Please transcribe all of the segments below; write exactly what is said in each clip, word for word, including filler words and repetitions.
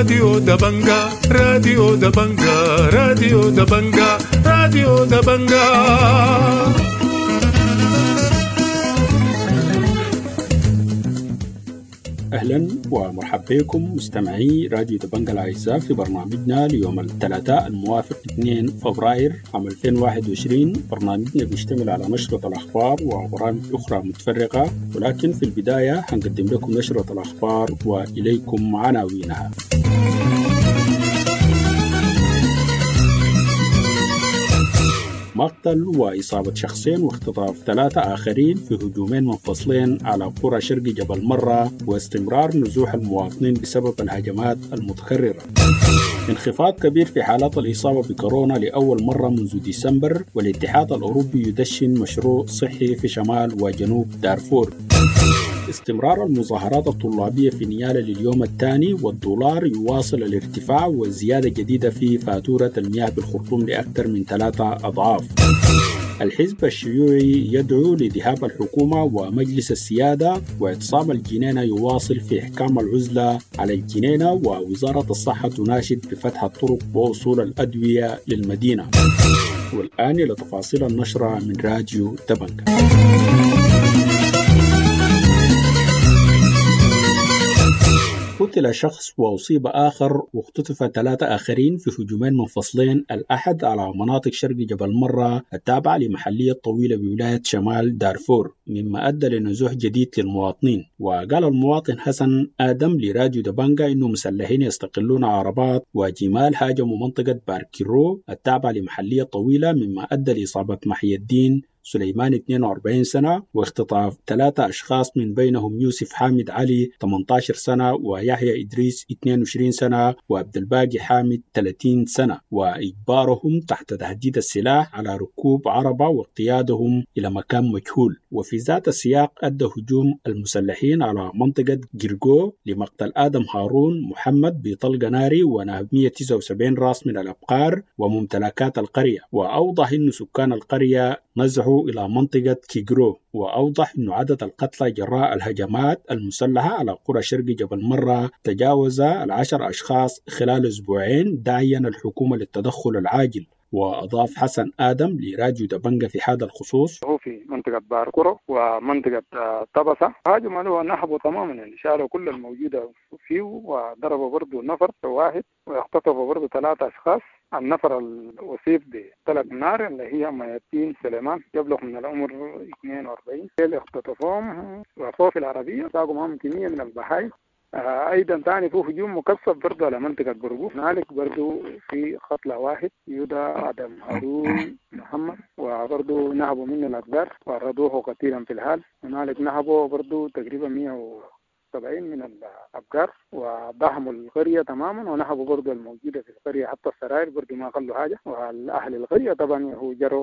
راديو دبنجا راديو دبنجا راديو دبنجا راديو دبنجا. أهلا ومرحبا بكم مستمعي راديو دبنجا الأعزاء في برنامجنا ليوم الثلاثاء الموافق اثنين فبراير عام ألفين وواحد وعشرين. برنامجنا بيشتمل على نشرة الأخبار وبرامج أخرى متفرقة، ولكن في البداية هنقدم لكم نشرة الأخبار وإليكم عناوينها. مقتل وإصابة شخصين واختطاف ثلاثة آخرين في هجومين منفصلين على قرى شرق جبل مرة، واستمرار نزوح المواطنين بسبب الهجمات المتكررة. انخفاض كبير في حالات الإصابة بكورونا لأول مرة منذ ديسمبر، والاتحاد الأوروبي يدشن مشروع صحي في شمال وجنوب دارفور. استمرار المظاهرات الطلابية في نيالا لليوم الثاني، والدولار يواصل الارتفاع، وزيادة جديدة في فاتورة المياه بالخرطوم لأكثر من ثلاثة أضعاف. الحزب الشيوعي يدعو لذهاب الحكومة ومجلس السيادة، واعتصام الجنينة يواصل في إحكام العزلة على الجنينة، ووزارة الصحة تناشد بفتح الطرق ووصول الأدوية للمدينة. والآن إلى تفاصيل النشرة من راديو دبنجا. قتل شخص وأصيب آخر واختطف ثلاثة آخرين في هجومين منفصلين الأحد على مناطق شرق جبل مرة التابعة لمحلية طويلة بولاية شمال دارفور، مما أدى لنزوح جديد للمواطنين. وقال المواطن حسن آدم لراديو دبنجا إنه مسلحين يستقلون عربات وجمال هاجموا منطقة باركيرو التابعة لمحلية طويلة، مما أدى لإصابة محي الدين سليمان اثنين وأربعين سنة واختطاف ثلاثة أشخاص من بينهم يوسف حامد علي ثمانية عشر سنة ويحيى إدريس اثنين وعشرين سنة وعبد الباقي حامد ثلاثين سنة، وإجبارهم تحت تهديد السلاح على ركوب عربة واقتيادهم إلى مكان مجهول. وفي ذات السياق أدى هجوم المسلحين على منطقة جرجو لمقتل آدم هارون محمد بطلقة ناري ونهب مئة وتسعة وسبعين راس من الأبقار وممتلكات القرية. وأوضح أن سكان القرية نزحوا إلى منطقة كيجرو، وأوضح أن عدد القتلى جراء الهجمات المسلحة على قرى شرق جبل مرة تجاوز العشر أشخاص خلال أسبوعين، داعيا الحكومة للتدخل العاجل. وأضاف حسن آدم لراديو دبنجا في هذا الخصوص: هو في منطقة باركورو ومنطقة طبسة هاجموا له ونحبوا تماما، يعني شالوا كل الموجودة فيه وضربوا برضو نفر واحد واختطفوا برضو ثلاثة أشخاص. النفر الأصيب بطلق نار اللي هي ميتين سليمان يبلغ من العمر اثنين وأربعين، اللي اختطفوهم وفوق في العربية ساقوا معهم كمية من البهايم. آه أيضا ثاني في هجوم مكثف برضو على منطقة برغو، هنالك برضو في قتلى واحد يودا آدم هارون محمد، وبرضو نهبوا منه الأقدار وردوه قتيلا في الحال. هنالك نهبوا برضو تقريبا مئة وسبعين من الأبقار وضحموا القرية تماما، ونهبوا برضو الموجودة في القرية حتى السراير برضو ما قلوا حاجة، والأهل القرية طبعا هو جروا.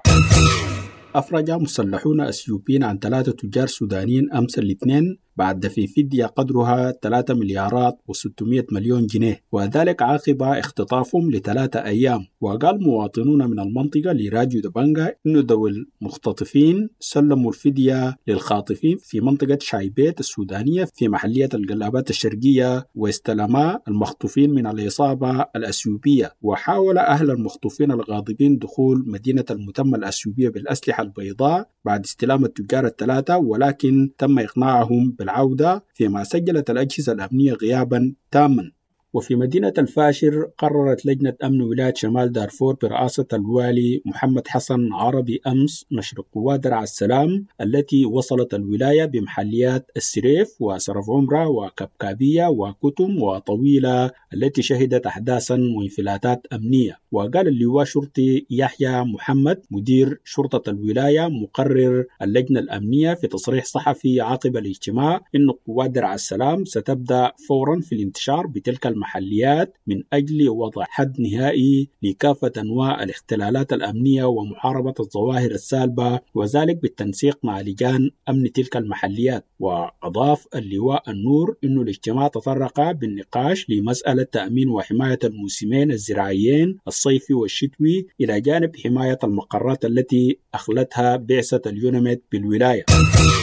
أفرج مسلحون أثيوبيين عن ثلاثة تجار سودانيين أمس الاثنين بعد في فدية قدرها ثلاثة مليارات وستمائة مليون جنيه، وذلك عقب اختطافهم لثلاثة أيام. وقال مواطنون من المنطقة لراديو دبنجا إنه ذوي المختطفين سلموا الفدية للخاطفين في منطقة شايبيت السودانية في محلية القلابات الشرقية، واستلما المخطوفين من العصابة الأثيوبية. وحاول أهل المخطوفين الغاضبين دخول مدينة المتمة الأثيوبية بالأسلحة البيضاء بعد استلام التجار الثلاثة، ولكن تم إقناعهم بالعودة، فيما سجلت الأجهزة الأمنية غيابا تاما. وفي مدينة الفاشر قررت لجنة أمن ولاية شمال دارفور برئاسة الوالي محمد حسن عربي أمس نشر قوات درع السلام التي وصلت الولاية بمحليات السريف وسرف عمرة وكبكابية وكتم وطويلة التي شهدت أحداثا وانفلاتات أمنية. وقال اللواء شرطي يحيى محمد مدير شرطة الولاية مقرر اللجنة الأمنية في تصريح صحفي عقب الاجتماع إن قوات درع السلام ستبدأ فورا في الانتشار بتلك المحليات من أجل وضع حد نهائي لكافة أنواع الاختلالات الأمنية ومحاربة الظواهر السالبة، وذلك بالتنسيق مع لجان أمن تلك المحليات. وأضاف اللواء النور إنه الاجتماع تطرق بالنقاش لمسألة تأمين وحماية الموسمين الزراعيين الصيفي والشتوي إلى جانب حماية المقرات التي أخلتها بعثة اليونميد بالولاية.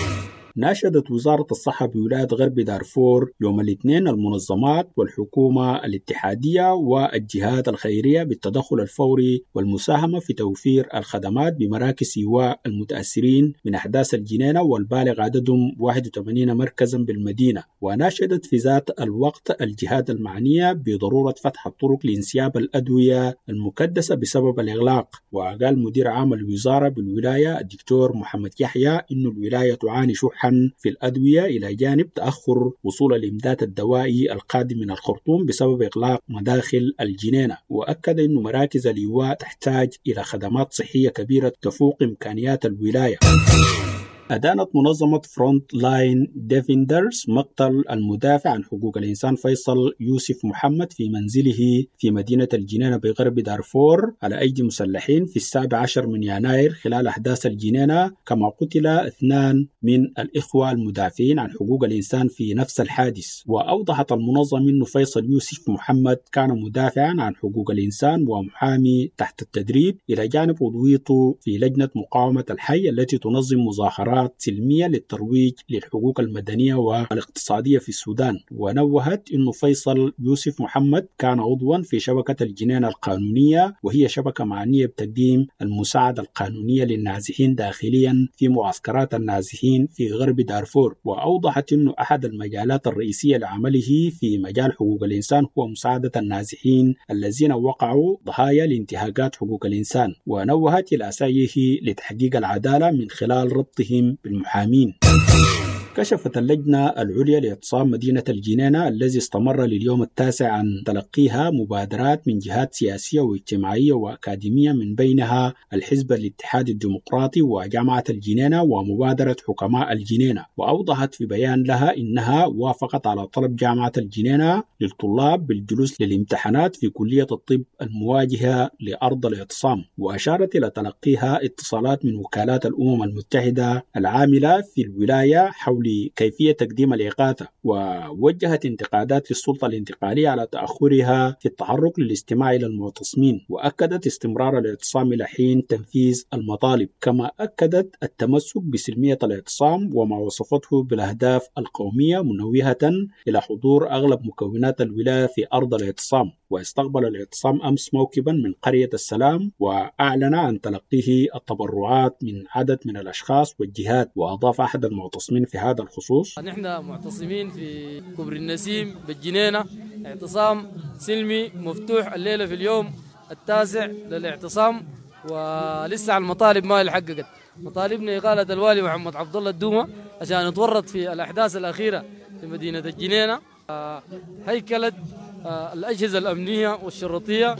ناشدت وزارة الصحة بولاية غرب دارفور يوم الاثنين المنظمات والحكومة الاتحادية والجهات الخيرية بالتدخل الفوري والمساهمة في توفير الخدمات بمراكز إيواء المتأثرين من أحداث الجنينة والبالغ عددهم واحد وثمانين مركزا بالمدينة. وناشدت في ذات الوقت الجهات المعنية بضرورة فتح الطرق لانسياب الأدوية المكدسة بسبب الإغلاق. وقال مدير عام الوزارة بالولاية الدكتور محمد يحيى إن الولاية تعاني شحا في الأدوية إلى جانب تأخر وصول الإمداد الدوائي القادم من الخرطوم بسبب إغلاق مداخل الجنينة. وأكد أن مراكز الإيواء تحتاج إلى خدمات صحية كبيرة تفوق إمكانيات الولاية. أدانت منظمة فرونت لاين ديفندرز مقتل المدافع عن حقوق الإنسان فيصل يوسف محمد في منزله في مدينة الجنينة بغرب دارفور على أيدي مسلحين في السابع عشر من يناير خلال أحداث الجنينة، كما قتل اثنان من الإخوة المدافعين عن حقوق الإنسان في نفس الحادث. وأوضحت المنظمة أن فيصل يوسف محمد كان مدافعا عن حقوق الإنسان ومحامي تحت التدريب إلى جانب عضويته في لجنة مقاومة الحي التي تنظم مظاهرات سلمية للترويج للحقوق المدنية والاقتصادية في السودان. ونوهت أن فيصل يوسف محمد كان عضوا في شبكة الجنينة القانونية، وهي شبكة معنية بتقديم المساعدة القانونية للنازحين داخليا في معسكرات النازحين في غرب دارفور. وأوضحت أن أحد المجالات الرئيسية لعمله في مجال حقوق الإنسان هو مساعدة النازحين الذين وقعوا ضحايا لانتهاكات حقوق الإنسان. ونوهت إلى سعيه لتحقيق العدالة من خلال ربطهم بالمحامين. كشفت اللجنة العليا لاعتصام مدينة الجنينة الذي استمر لليوم التاسع عن تلقيها مبادرات من جهات سياسية واجتماعية وأكاديمية، من بينها الحزب الاتحادي الديمقراطي وجامعة الجنينة ومبادرة حكماء الجنينة. وأوضحت في بيان لها إنها وافقت على طلب جامعة الجنينة للطلاب بالجلوس للامتحانات في كلية الطب المواجهة لأرض الاعتصام. وأشارت إلى تلقيها اتصالات من وكالات الأمم المتحدة العاملة في الولاية حول كيفية تقديم الإغاثة، ووجهت انتقادات للسلطة الانتقالية على تأخرها في التحرك للاستماع إلى المعتصمين. وأكدت استمرار الاعتصام إلى حين تنفيذ المطالب، كما أكدت التمسك بسلمية الاعتصام وما وصفته بالأهداف القومية، منوهة إلى حضور أغلب مكونات الولاية في أرض الاعتصام. واستقبل الاعتصام أمس موكبا من قرية السلام، وأعلن عن تلقيه التبرعات من عدد من الأشخاص والجهات. وأضاف أحد المعتصمين في هذا الخصوص: نحن معتصمين في كبر النسيم بالجنينة، اعتصام سلمي مفتوح الليلة في اليوم التاسع للاعتصام، ولسه على المطالب ما الحققت. مطالبنا إقالة الوالي محمد عبد الله الدومة عشان نتورط في الأحداث الأخيرة في مدينة الجنينة، هيكلة الأجهزة الأمنية والشرطية،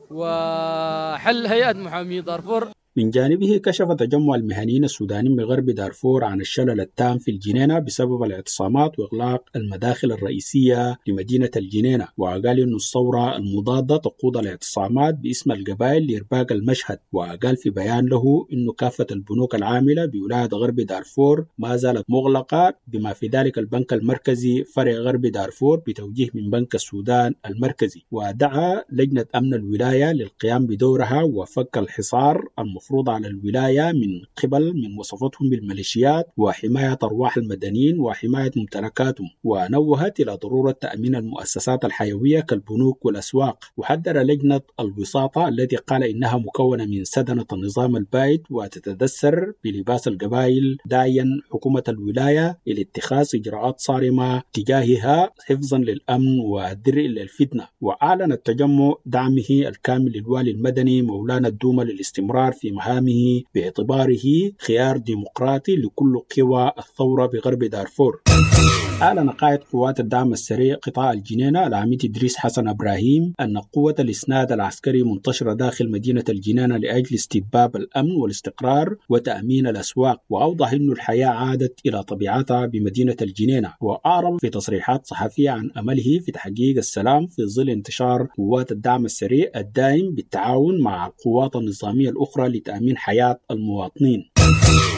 وحل هيئة محامي دارفور. من جانبه كشف تجمع المهنيين السودانيين بغرب دارفور عن الشلل التام في الجنينة بسبب الاعتصامات وإغلاق المداخل الرئيسية لمدينة الجنينة. وقال إن الثورة المضادة تقود الاعتصامات باسم القبائل لإرباك المشهد. وقال في بيان له إنه كافة البنوك العاملة بولاية غرب دارفور ما زالت مغلقة، بما في ذلك البنك المركزي فرع غرب دارفور بتوجيه من بنك السودان المركزي. ودعا لجنة أمن الولاية للقيام بدورها وفك الحصار المفروض المفروض على الولاية من قبل من وصفتهم بالميليشيات وحماية أرواح المدنيين وحماية ممتلكاتهم. ونوهت إلى ضرورة تأمين المؤسسات الحيوية كالبنوك والأسواق. وحذر لجنة الوساطة التي قال إنها مكونة من سدنة النظام البائد وتتدثر بلباس القبائل، داعيا حكومة الولاية إلى اتخاذ إجراءات صارمة تجاهها حفظا للأمن والدرء للفتنة. وأعلن التجمع دعمه الكامل للوالي المدني مولانا الدومة للاستمرار في مهامه باعتباره خيار ديمقراطي لكل قوى الثورة بغرب دارفور. أعلن قائد قوات الدعم السريع قطاع الجنينة العميد إدريس حسن إبراهيم أن قوة الإسناد العسكري منتشرة داخل مدينة الجنينة لأجل استتباب الأمن والاستقرار وتأمين الأسواق. وأوضح أن الحياة عادت إلى طبيعتها بمدينة الجنينة. وأعرب في تصريحات صحفية عن أمله في تحقيق السلام في ظل انتشار قوات الدعم السريع الدائم بالتعاون مع القوات النظامية الأخرى لتأمين حياة المواطنين.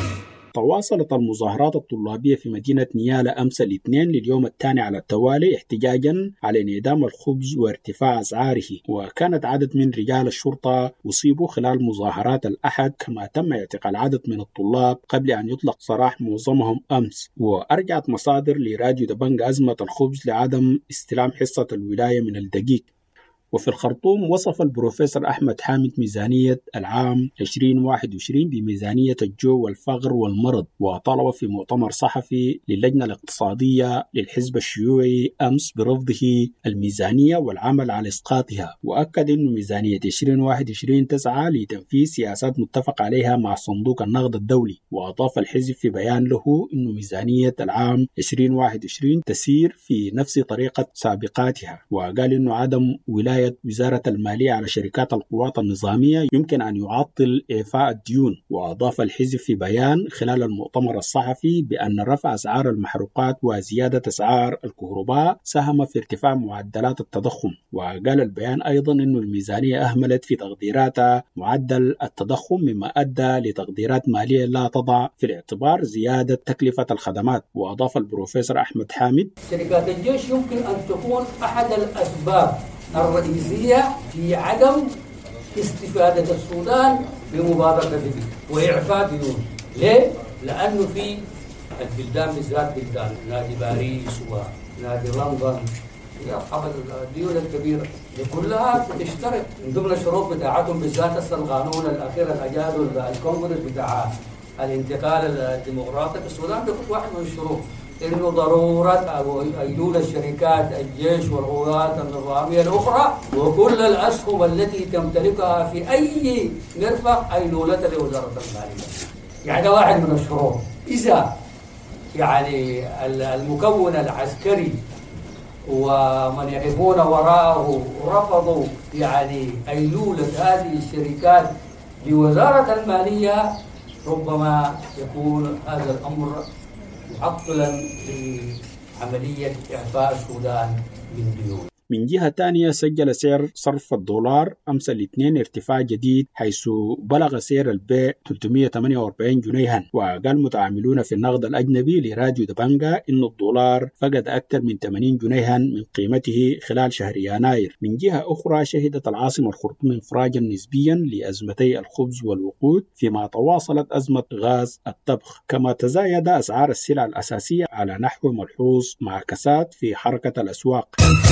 تواصلت المظاهرات الطلابية في مدينة نيالا أمس الاثنين لليوم الثاني على التوالي احتجاجا على انعدام الخبز وارتفاع أسعاره، وكانت عدد من رجال الشرطة أصيبوا خلال مظاهرات الأحد، كما تم اعتقال عدد من الطلاب قبل أن يطلق سراح معظمهم أمس. وأرجعت مصادر لراديو دبنجة أزمة الخبز لعدم استلام حصة الولاية من الدقيق. وفي الخرطوم وصف البروفيسور أحمد حامد ميزانية العام عشرين واحد وعشرين بميزانية الجوع والفقر والمرض، وطلب في مؤتمر صحفي للجنة الاقتصادية للحزب الشيوعي أمس برفضه الميزانية والعمل على إسقاطها، وأكد أن ميزانية عشرين واحد وعشرين تسعى لتنفيذ سياسات متفق عليها مع صندوق النقد الدولي. وأضاف الحزب في بيان له أن ميزانية العام عشرين واحد وعشرين تسير في نفس طريقة سابقاتها، وقال أنه عدم ولاية وزارة المالية على شركات القوات النظامية يمكن أن يعطل إيفاء الديون. وأضاف الحزب في بيان خلال المؤتمر الصحفي بأن رفع أسعار المحروقات وزيادة أسعار الكهرباء ساهم في ارتفاع معدلات التضخم. وقال البيان أيضا أن الميزانية أهملت في تقديراتها معدل التضخم، مما أدى لتقديرات مالية لا تضع في الاعتبار زيادة تكلفة الخدمات. وأضاف البروفيسور أحمد حامد: شركات الجيش يمكن أن تكون أحد الأسباب الرئيسية في عدم استفادة السودان بمبادرة الدين وإعفاء ديون. ليه؟ لأنه في البلدان بالذات بلدان نادي باريس ونادي لندن أصحاب الديون الكبيرة دي كلها تشترط من ضمن الشروط بتاعتهم، بالذات القانون الأخير الأجاد الكونغرس بتاع الانتقال الديمقراطي في السودان بيكون واحد من الشروط إنه ضرورة أيلول الشركات الجيش والقوات النظامية الأخرى وكل الأسهم التي تمتلكها في أي مرفق أيلولة لوزارة المالية. يعني ده واحد من الشروط. إذا يعني المكون العسكري ومن يقفون وراءه رفضوا يعني أيلولة هذه الشركات بوزارة المالية، ربما يكون هذا الأمر معطلا لعملية إعفاء السودان من ديون. من جهة تانية سجل سعر صرف الدولار أمس الاثنين ارتفاع جديد، حيث بلغ سعر البيع ثلاثمئة وثمانية وأربعين جنيها. وقال متعاملون في النقد الأجنبي لراديو دبنجة إن الدولار فقد أكثر من ثمانين جنيها من قيمته خلال شهر يناير. من جهة أخرى شهدت العاصمة الخرطوم انفراجا نسبيا لأزمتي الخبز والوقود، فيما تواصلت أزمة غاز الطبخ، كما تزايد أسعار السلع الأساسية على نحو ملحوظ مع كساد في حركة الأسواق.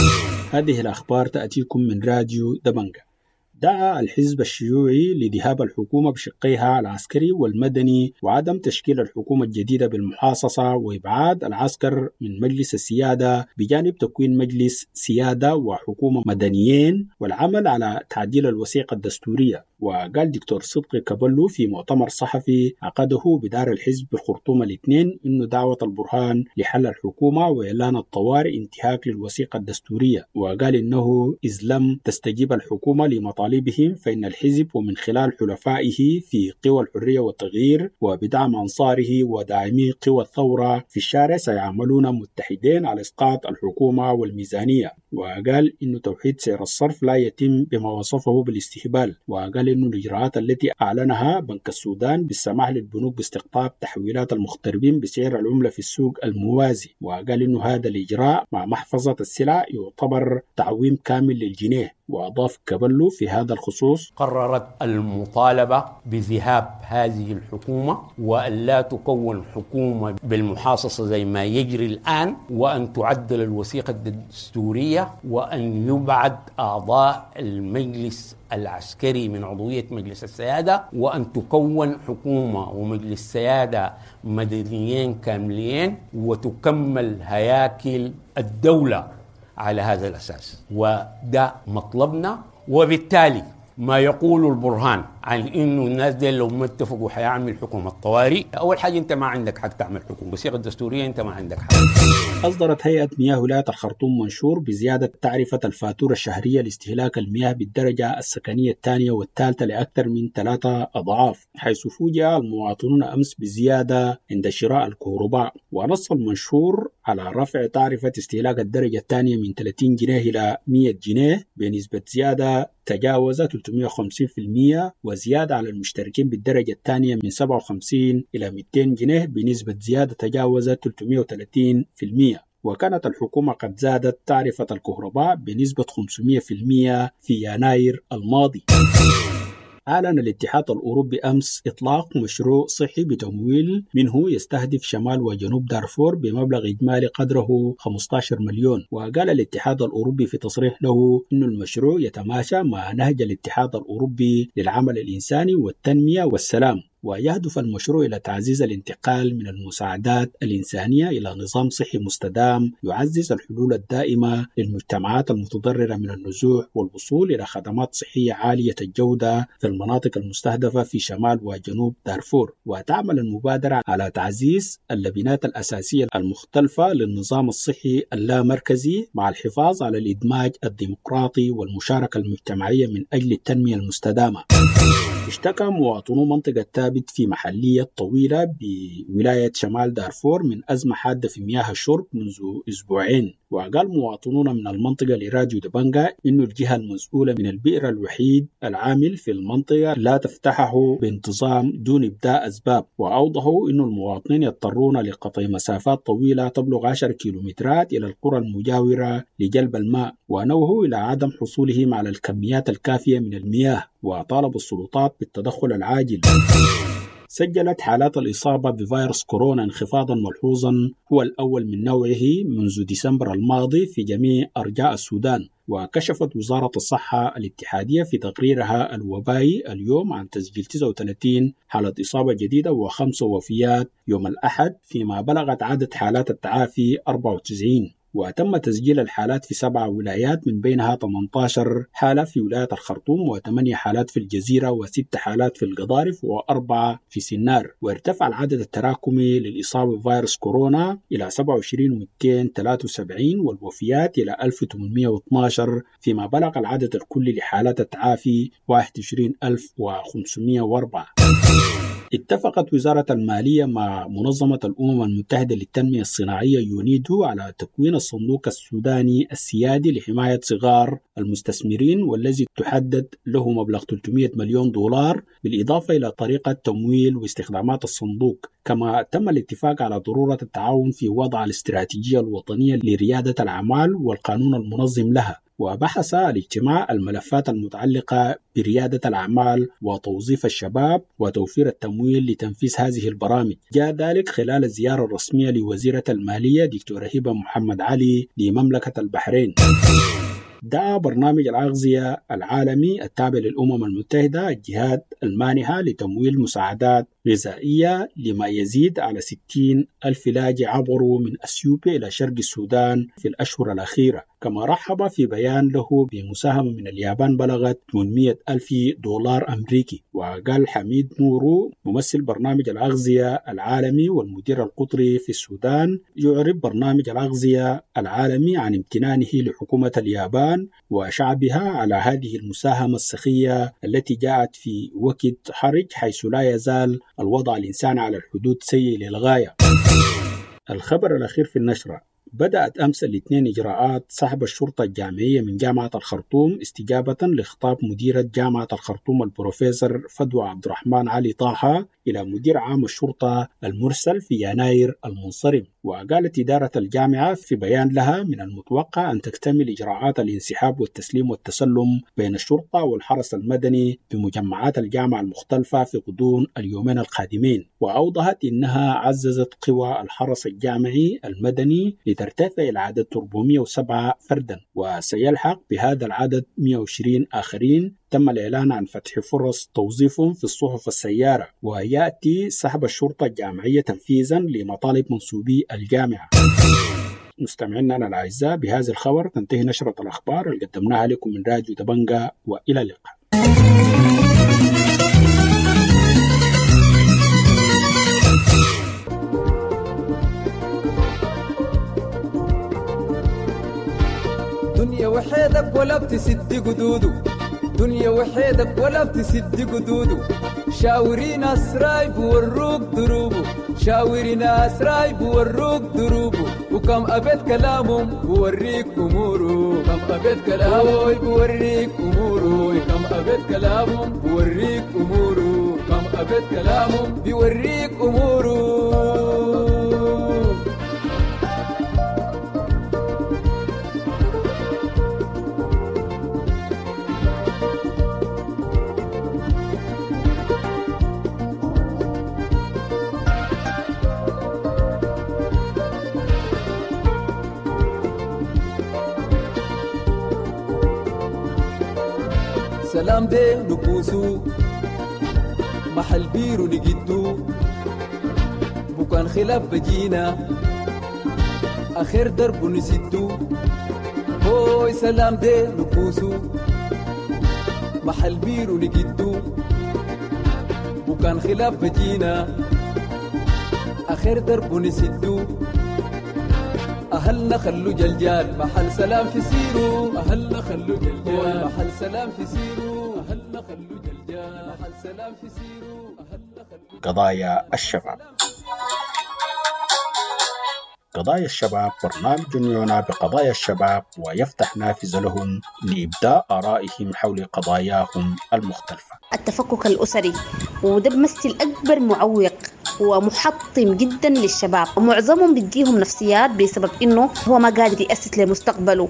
هذه الأخبار تأتيكم من راديو دبنجة. دعا الحزب الشيوعي لذهاب الحكومة بشقيها العسكري والمدني وعدم تشكيل الحكومة الجديدة بالمحاصصة وإبعاد العسكر من مجلس السيادة بجانب تكوين مجلس سيادة وحكومة مدنيين والعمل على تعديل الوثيقة الدستورية. وقال دكتور صدقي كبلو في مؤتمر صحفي عقده بدار الحزب بالخرطوم الاثنين إنه دعوة البرهان لحل الحكومة وإعلان الطوارئ انتهاك للوثيقة الدستورية. وقال إنه إذ لم تستجيب الحكومة لمطالبهم فإن الحزب ومن خلال حلفائه في قوى الحرية والتغيير وبدعم أنصاره وداعمي قوى الثورة في الشارع سيعملون متحدين على إسقاط الحكومة والميزانية. وقال إنه توحيد سعر الصرف لا يتم بما وصفه بالاستهبال. وقال إنه الإجراءات التي أعلنها بنك السودان بالسماح للبنوك باستقطاب تحويلات المغتربين بسعر العملة في السوق الموازي. وقال إنه هذا الإجراء مع محفظة السلع يعتبر تعويم كامل للجنيه. وأضاف كبلو في هذا الخصوص: قررت المطالبة بذهاب هذه الحكومة وأن لا تكون حكومة بالمحاصصة زي ما يجري الآن، وأن تعدل الوثيقة الدستورية، وأن يبعد أعضاء المجلس العسكري من عضوية مجلس السيادة، وأن تكون حكومة ومجلس سيادة مدنيين كاملين، وتكمل هياكل الدولة على هذا الأساس. وده مطلبنا. وبالتالي ما يقول البرهان عن إنه الناس دي لو ما اتفقوا حيعمل حكومة طوارئ، أول حاجة أنت ما عندك حق تعمل حكومة بصيغة دستورية، أنت ما عندك حق. أصدرت هيئة مياه ولاية الخرطوم منشور بزيادة تعرفة الفاتورة الشهرية لاستهلاك المياه بالدرجة السكنية الثانية والثالثة لأكثر من ثلاثة أضعاف، حيث فوجئ المواطنون أمس بزيادة عند شراء الكهرباء. ونص المنشور على رفع تعرفة استهلاك الدرجة الثانية من ثلاثين جنيه إلى مئة جنيه بنسبة زيادة تجاوز ثلاثمئة وخمسين بالمئة، وزيادة على المشتركين بالدرجة الثانية من سبعة وخمسين إلى مئتين جنيه بنسبة زيادة تجاوز ثلاثمئة وثلاثين بالمئة. وكانت الحكومة قد زادت تعرفة الكهرباء بنسبة خمسمئة بالمئة في يناير الماضي. أعلن الاتحاد الأوروبي أمس إطلاق مشروع صحي بتمويل منه يستهدف شمال وجنوب دارفور بمبلغ إجمالي قدره خمسة عشر مليون. وقال الاتحاد الأوروبي في تصريح له أن المشروع يتماشى مع نهج الاتحاد الأوروبي للعمل الإنساني والتنمية والسلام، ويهدف المشروع إلى تعزيز الانتقال من المساعدات الإنسانية إلى نظام صحي مستدام يعزز الحلول الدائمة للمجتمعات المتضررة من النزوح والوصول إلى خدمات صحية عالية الجودة في المناطق المستهدفة في شمال وجنوب دارفور. وتعمل المبادرة على تعزيز اللبنات الأساسية المختلفة للنظام الصحي اللامركزي مع الحفاظ على الإدماج الديمقراطي والمشاركة المجتمعية من أجل التنمية المستدامة. اشتكى مواطنو منطقة تابت في محلية طويلة بولاية شمال دارفور من أزمة حادة في مياه الشرب منذ أسبوعين. وقال مواطنون من المنطقة لراديو دبنجا إنه الجهة المسؤولة من البئر الوحيد العامل في المنطقة لا تفتحه بانتظام دون إبداء أسباب. وأوضحوا إنه المواطنين يضطرون لقطع مسافات طويلة تبلغ عشر كيلومترات إلى القرى المجاورة لجلب الماء، ونوهوا إلى عدم حصولهم على الكميات الكافية من المياه، وطالبوا السلطات بالتدخل العاجل. سجلت حالات الإصابة بفيروس كورونا انخفاضا ملحوظا هو الأول من نوعه منذ ديسمبر الماضي في جميع أرجاء السودان. وكشفت وزارة الصحة الاتحادية في تقريرها الوبائي اليوم عن تسجيل تسعة وثلاثين حالة إصابة جديدة وخمسة وفيات يوم الأحد، فيما بلغت عدد حالات التعافي أربعة وتسعين. وتم تسجيل الحالات في سبع ولايات، من بينها ثمانية عشر حالة في ولاية الخرطوم، وثمانية حالات في الجزيرة، وست حالات في القضارف، وأربعة في سنار. وارتفع العدد التراكمي للإصابة بفيروس كورونا إلى سبعة وعشرين ألف ومئتين وثلاثة وسبعين، والوفيات إلى ألف وثمانمئة واثني عشر، فيما بلغ العدد الكلي لحالات التعافي واحد وعشرين ألف وخمسمئة وأربعة. اتفقت وزارة المالية مع منظمة الأمم المتحدة للتنمية الصناعية يونيدو على تكوين الصندوق السوداني السيادي لحماية صغار المستثمرين، والذي تحدد له مبلغ ثلاثمئة مليون دولار، بالإضافة إلى طريقة تمويل واستخدامات الصندوق. كما تم الاتفاق على ضرورة التعاون في وضع الاستراتيجية الوطنية لريادة الأعمال والقانون المنظم لها. وبحث الاجتماع الملفات المتعلقة بريادة الأعمال وتوظيف الشباب وتوفير التمويل لتنفيذ هذه البرامج. جاء ذلك خلال الزيارة الرسمية لوزيرة المالية دكتورة هبة محمد علي لمملكة البحرين. دعا برنامج الأغذية العالمي التابع للأمم المتحدة الجهات المانحة لتمويل مساعدات غذائية لما يزيد على ستين ألف لاجئ عبروا من أثيوبيا إلى شرق السودان في الأشهر الأخيرة. كما رحب في بيان له بمساهمة من اليابان بلغت ثمانمئة ألف دولار أمريكي. وقال حميد نورو ممثل برنامج الأغذية العالمي والمدير القطري في السودان يعرب برنامج الأغذية العالمي عن امتنانه لحكومة اليابان وشعبها على هذه المساهمة السخية التي جاءت في وقت حرج، حيث لا يزال الوضع الإنساني على الحدود سيء للغاية. الخبر الأخير في النشرة: بدأت أمس الاثنين إجراءات سحب الشرطة الجامعية من جامعة الخرطوم استجابة لخطاب مديرة جامعة الخرطوم البروفيسور فدوى عبد الرحمن علي طه إلى مدير عام الشرطة المرسل في يناير المنصرم. وقالت إدارة الجامعة في بيان لها من المتوقع أن تكتمل إجراءات الانسحاب والتسليم والتسلم بين الشرطة والحرس المدني بمجمعات الجامعة المختلفة في غضون اليومين القادمين. وأوضحت إنها عززت قوى الحرس الجامعي المدني لترتفع إلى عدد أربعمئة وسبعة فردا، وسيلحق بهذا العدد مئة وعشرين آخرين تم الإعلان عن فتح فرص توظيفهم في الصحف السيارة. ويأتي سحب الشرطة الجامعية تنفيذا لمطالب منسوبي الجامعة. مستمعينا الأعزاء، بهذا الخبر تنتهي نشرة الأخبار اللي قدمناها لكم من راديو دبنجا، وإلى اللقاء. دنيا وحيدك ولا بتسد قدوده، دنيا وحيدك ولا بتسد قدوده، شاورين أسرايب والروق دروبه، شاور ناس راي بوروك دروبه وكم أبد كلامهم بوريك أموره كم أبد كلامهم بوريك أموره كم أبد كلامهم بوريك أموره كم أبد كلامهم بوريك أموره. سلام دي نكوسو محل بيرو نجدو بكان خلاف بجينا آخر درب نسدو هوي سلام دي نكوسو محل بيرو نجدو بكان خلاف بجينا آخر درب نسدو أهلنا خلو جلجال محل سلام في سيرو أهلنا خلو جلجال محل سلام في سيرو أهلنا خلو جلجال محل سلام في سيرو أهلنا خلو. قضايا الشباب. قضايا الشباب برنامج يعنى بقضايا الشباب ويفتح نافذة لهم لإبداء آرائهم حول قضاياهم المختلفة. التفكك الأسري وده بمثل أكبر معوق ومحطم جدا للشباب ومعظمهم بديهم نفسيات بسبب إنه هو ما قادر يأسس لمستقبله.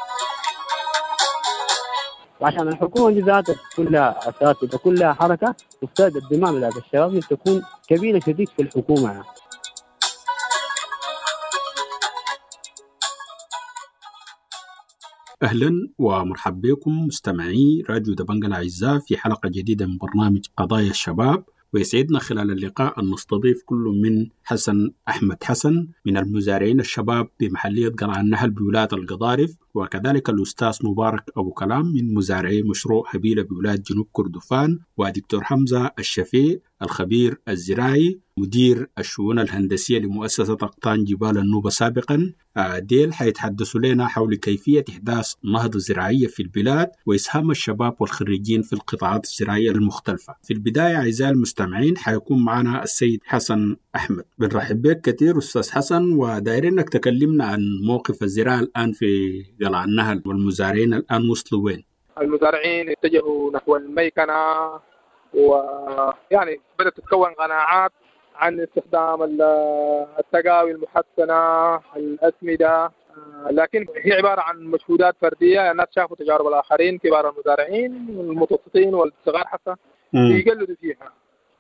وعشان الحكومة دي ذاتها كلها أساس وكلها حركة تفتاد الدماء بتاعت الشباب تكون كبيرة شديد في الحكومة. أهلا ومرحبا بكم مستمعي راديو دبنجة الأعزاء في حلقة جديدة من برنامج قضايا الشباب. ويسعدنا خلال اللقاء أن نستضيف كل من حسن أحمد حسن من المزارعين الشباب بمحلية قلعة النهل بولاية القضارف، وكذلك الأستاذ مبارك أبو كلام من مزارعي مشروع هبيلة بولاية جنوب كردفان، ودكتور حمزة الشفيع الخبير الزراعي مدير الشؤون الهندسية لمؤسسة أقطان جبال النوبة سابقا. ديل حيتحدثوا لنا حول كيفية إحداث نهضة زراعية في البلاد وإسهام الشباب والخريجين في القطاعات الزراعية المختلفة. في البداية أعزائي المستمعين حيكون معنا السيد حسن أحمد. بنرحب بك كثير أستاذ حسن، ودايرين أنك تكلمنا عن موقف الزراعة الآن في قلعة النهل والمزارعين الآن وصلوا وين؟ المزارعين اتجهوا نحو الميكنة ويعني بدأت تتكون قناعات عن استخدام التقاوي المحسنة الأسمدة، لكن هي عبارة عن مجهودات فردية. الناس شافوا تجارب الآخرين كبار المزارعين والمتوسطين والصغار حتى يقلدوا فيها.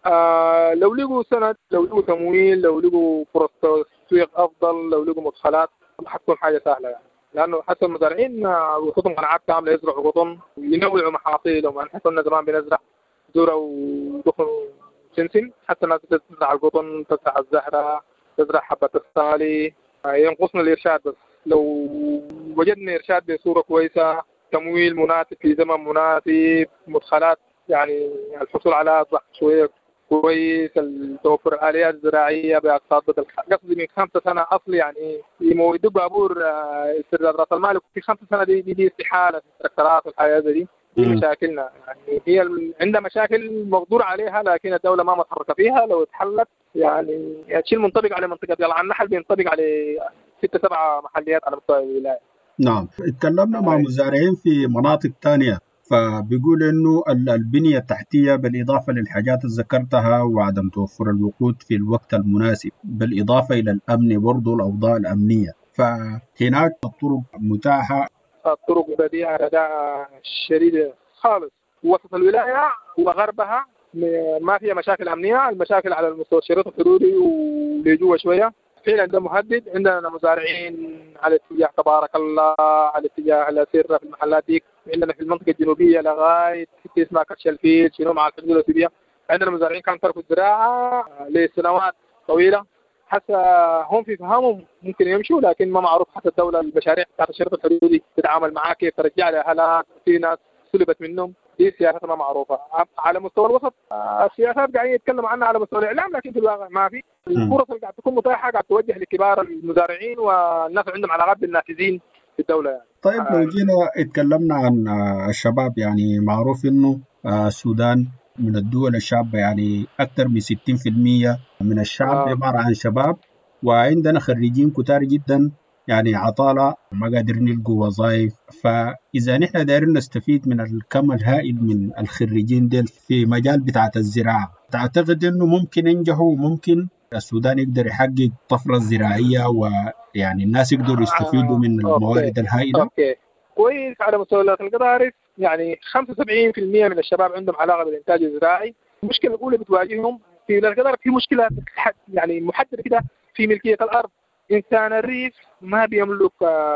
آه لو لقوا سند، لو لقوا تمويل، لو لقوا فرص تسويق أفضل، لو لقوا مدخلات حتكون حاجة سهلة يعني. لأنه حتى المزارعين وخطهم قناعات كاملة يزرعوا قطن وينوعوا محاصيلهم. يعني حتى زمان بنزرع ذرة ودخن سنسن، حتى الناس تزرع القطن، تزرع الزهرة، تزرع حبة الصالي. ينقصنا الإرشاد بس. لو وجدنا إرشاد بصورة كويسة، تمويل مناسب في زمن مناسب، مدخلات يعني الحصول على ضغط شوية كويس، توفر الآليات الزراعية بأقساط بدل قصدي من خمسة سنة أصلي يعني يمويدوا بابور استرداد رأس المال في خمسة سنة دي دي, دي استحالة التراكتورات والحياة دي. دي مشاكلنا يعني هي عندها مشاكل مقدور عليها، لكن الدولة ما متحركة فيها. لو اتحلت يعني الشيء المنطبق على منطقة قلعة النحل بينطبق على ستة سبعة محليات على مستوى الولاية. نعم، اتكلمنا مع مزارعين في مناطق تانية، فبيقول إنه البنية التحتية بالإضافة للحاجات اللي ذكرتها وعدم توفر الوقود في الوقت المناسب، بالإضافة إلى الأمن برضو الأوضاع الأمنية، فهناك الطرق متاحة. الطرق بديعة رداء شديدة خالص. وسط الولاية وغربها ما فيها مشاكل أمنية. المشاكل على المستوى الشريط الحدودي ولجوه شوية فعلا ده مهدد. عندنا مزارعين على اتجاه تبارك الله، على اتجاه الأسرة في المحلات دي. عندنا في المنطقة الجنوبية لغاية حتى اسمها كرش الفيل شنو مع الحدود الأثيوبية. عندنا مزارعين كانوا تركوا الزراعة لسنوات طويلة. حتى هم في فهمهم ممكن يمشوا، لكن ما معروف حتى الدولة المشاريع بتاعت الشريط الحدودي تتعامل معاه كيف، ترجع لها هلاك، في ناس سلبت منهم. دي سياسات ما معروفة. على مستوى الوسط السياسات قاعدين يتكلموا عنها على مستوى الإعلام، لكن في الواقع ما في. الفرص اللي قاعد تكون متاحة قاعد توجه لكبار المزارعين والناس عندهم علاقات بالنافذين في الدولة يعني. طيب لو جينا اتكلمنا عن الشباب، يعني معروف إنه السودان من الدول الشابة، يعني أكثر من ستين بالمئة من الشعب آه. عبارة عن شباب، وعندنا خريجين كتار جدا، يعني عطالة ما قادرين يلقوا وظائف. فإذا نحن دايرين نستفيد من الكم الهائل من الخريجين ديل في مجال بتاعة الزراعة، تعتقد إنه ممكن ينجحوا وممكن السودان يقدر يحقق طفرة زراعية، ويعني الناس يقدروا يستفيدوا من الموارد الهائلة؟ أوكي كويس. على مستوى ولاية القضارف يعني خمسة وسبعين بالمئة من الشباب عندهم علاقة بالإنتاج الزراعي. المشكلة الأولى بتواجههم في ولاية القضارف في مشكلة يعني محددة كده في ملكية الأرض. إنسان الريف ما بيملك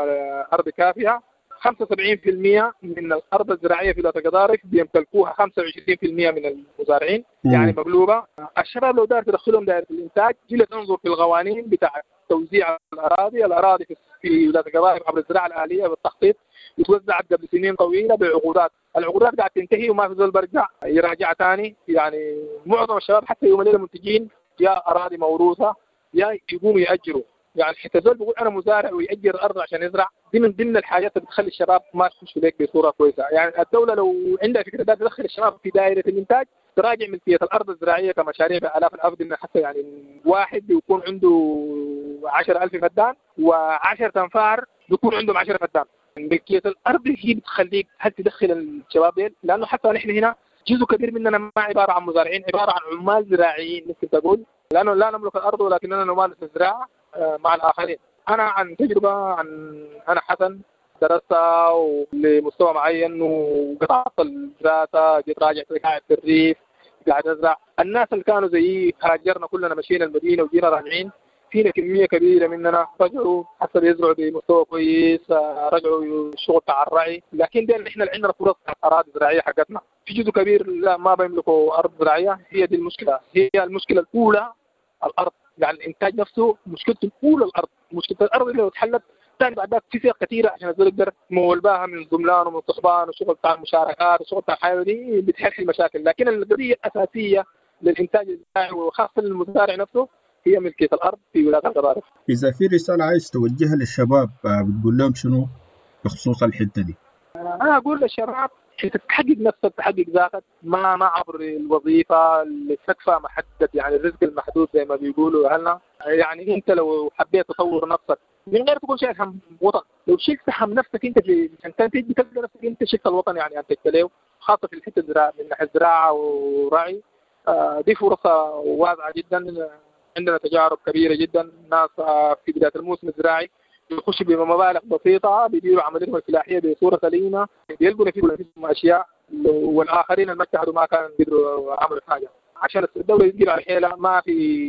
أرض كافية. خمسة وسبعين بالمئة من الأرض الزراعية في ولاية القضارف بيمتلكوها خمسة وعشرين بالمئة من المزارعين، يعني مقلوبة. الشباب لو دار تدخلهم دائرة الإنتاج جلس تنظر في القوانين بتاع توزيع الأراضي الأراضي في ولاية القضارف عبر الزراعة الآلية بالتخطيط وتوزعت قبل سنين طويلة بعقودات. العقودات قاعد تنتهي وما في زول برجع يراجع ثاني. يعني معظم الشباب حتى يوم الليلة منتجين يا أراضي موروثة يا يقوموا يأجروا. يعني حتى زول بيقول أنا مزارع ويأجر الأرض عشان يزرع، دي من ضمن الحاجات اللي بتخلي الشباب ما يخشوا ليك بصورة كويسة. يعني الدولة لو عندها فكرة ده تدخل الشباب في دائرة الإنتاج، تراجع ملكية الأرض الزراعية كمشاريع بآلاف الأفدنة، حتى يعني واحد بيكون عنده عشر ألف فدان وعشر تنفار بيكون عندهم عشر فدان. ملكية الأرض هي بتخليك هل تدخل الشباب دي، لأنه حتى نحن هنا جزء كبير مننا ما عبارة عن مزارعين، عبارة عن عمال زراعيين ممكن تقول، لأنه لا نملك الأرض ولكننا نمارس الزراعة مع الآخرين. أنا عن تجربة عن أنا حسن درستها لمستوى معين وقطعت الدراسة، جيت راجعت قاعد في الريف قاعد أزرع. الناس اللي كانوا زيي هاجرنا كلنا مشينا المدينة وجينا راجعين، فينا كمية كبيرة مننا رجعوا حتى يزرعوا بمستوى كويس، رجعوا الشغل تاع الرعي. لكن ده نحن اللي عندنا فرص أراضي زراعية حقتنا في جزء كبير لا ما بيملكوا أرض زراعية. هي دي المشكلة، هي المشكلة الأولى الأرض. يعني الإنتاج نفسه مشكلته الأولى الأرض. مشكلة الأرض اللي لو اتحلت ثاني بعد ذلك في فئات كثيرة عشان الزول يقدر مولباها من الزملان ومن الصحبان وشغل بتاع المشاركات وشغل بتاع الحيوانات دي بتحل المشاكل. لكن القضية الأساسية للإنتاج الزراعي وخاصة للمزارع نفسه هي ملكية الأرض في ولاية القضارف. إذا في رسالة عايز توجهها للشباب بتقول لهم شنو بخصوص الحتة دي؟ أنا أقول للشباب أنت تحقق نفسك تحقق ذاتك، ما ما عبر الوظيفة اللي تكفى محدد، يعني الرزق المحدود زي ما بيقولوا أهلنا. يعني أنت لو حبيت تطور نفسك من غير تكون شايل هم وطن، لو شلت هم نفسك أنت عشان تنتج بتلقى نفسك أنت شلت الوطن يعني أنتج له، خاصة في الحتة الزراعة من ناحية زراعة ورعي. دي فرصة واسعة جدا. عندنا تجارب كبيرة جدا، ناس في بداية الموسم الزراعي يخش بمبالغ بسيطة بيديروا عمليتهم الفلاحية بصورة سليمة، بيلقوا نفسهم أشياء والآخرين اللي اتحدوا ما كانوا بيقدروا عملوا حاجة. عشان الدولة تدير على الحيلة ما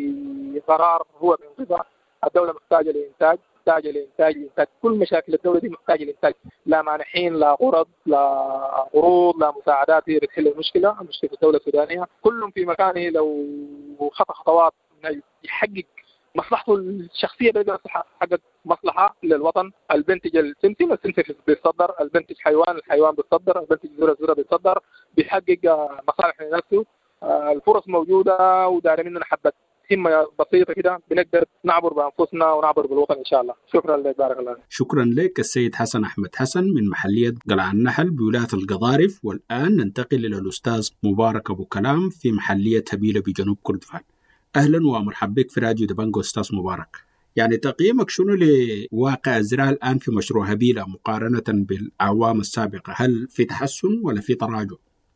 في قرار هو بانقضاء. الدولة محتاجة لإنتاج، محتاجة لإنتاج إنتاج. كل مشاكل الدولة دي محتاجة لإنتاج، لا مانحين لا قرض لا قروض لا مساعدات هي بتحل المشكلة. مشكلة الدولة السودانية كلهم في مكانه لو خطأ خطوات يحقق مصلحته الشخصية بيقدر يحقق مصلحة للوطن. البنتج السمسم السمسم بيتصدر، البنتج حيوان الحيوان بيتصدر، البنتج زرع الزرع بيتصدر، بيحقق مصالح لنفسه. الفرص موجودة ودار مننا حبة همة بسيطة كده بنقدر نعبر بأنفسنا ونعبر بالوطن إن شاء الله. شكرا لك بارك الله. شكرا لك السيد حسن أحمد حسن من محلية قلعة النحل بولاية القضارف. والآن ننتقل إلى الأستاذ مبارك أبو كلام في محلية هبيلة بجنوب كردفان. أهلا ومرحبا بك في راديو دبنجو أستاذ مبارك. يعني تقييمك شنو لواقع الزراعة الآن في مشروع هبيلة مقارنة بالأعوام السابقة؟ هل في تحسن ولا في تراجع؟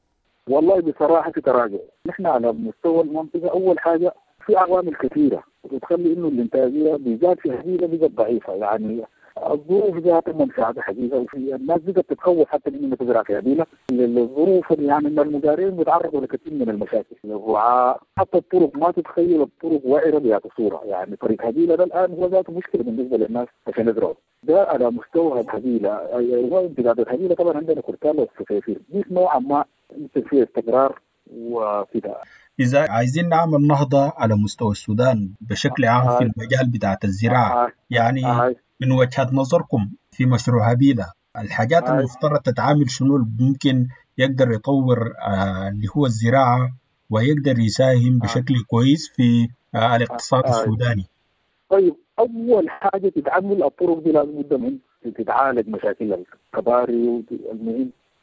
والله بصراحة في تراجع. نحن على مستوى المنطقة أول حاجة في عوامل كثيرة بتخلي إنه الإنتاجية بالذات في هبيلة بقت ضعيفة. يعني الظروف ذاتها منفعة حقيقة، وفي الناس بقت تتخوف حتى إنها تزرع في هبيلة. الظروف يعني إن المزارعين بيتعرضوا لكثير من المشاكل، الرعاة حتى الطرق ما تتخيل الطرق وعرة بهذه الصورة. يعني طريق هبيلة ده الآن هو ذاته مشكلة بالنسبة للناس عشان يزرعوا. ده على مستوى هبيلة. وانتقاد هبيلة طبعا عندنا كرتال والسفيفير دي نوعا ما يمكن فيها استقرار وكده. إذا عايزين نعمل نهضة على مستوى السودان بشكل عام في المجال بتاعة الزراعة، يعني من وجهة نظركم في مشروع هبيلة الحاجات المفترض تتعامل شنو ممكن يقدر يطور آه اللي هو الزراعة ويقدر يساهم بشكل كويس في آه الاقتصاد السوداني؟ طيب أول حاجة تتعمل الطرق دي لازم جدا تتعالج مشاكل الكباري والمهم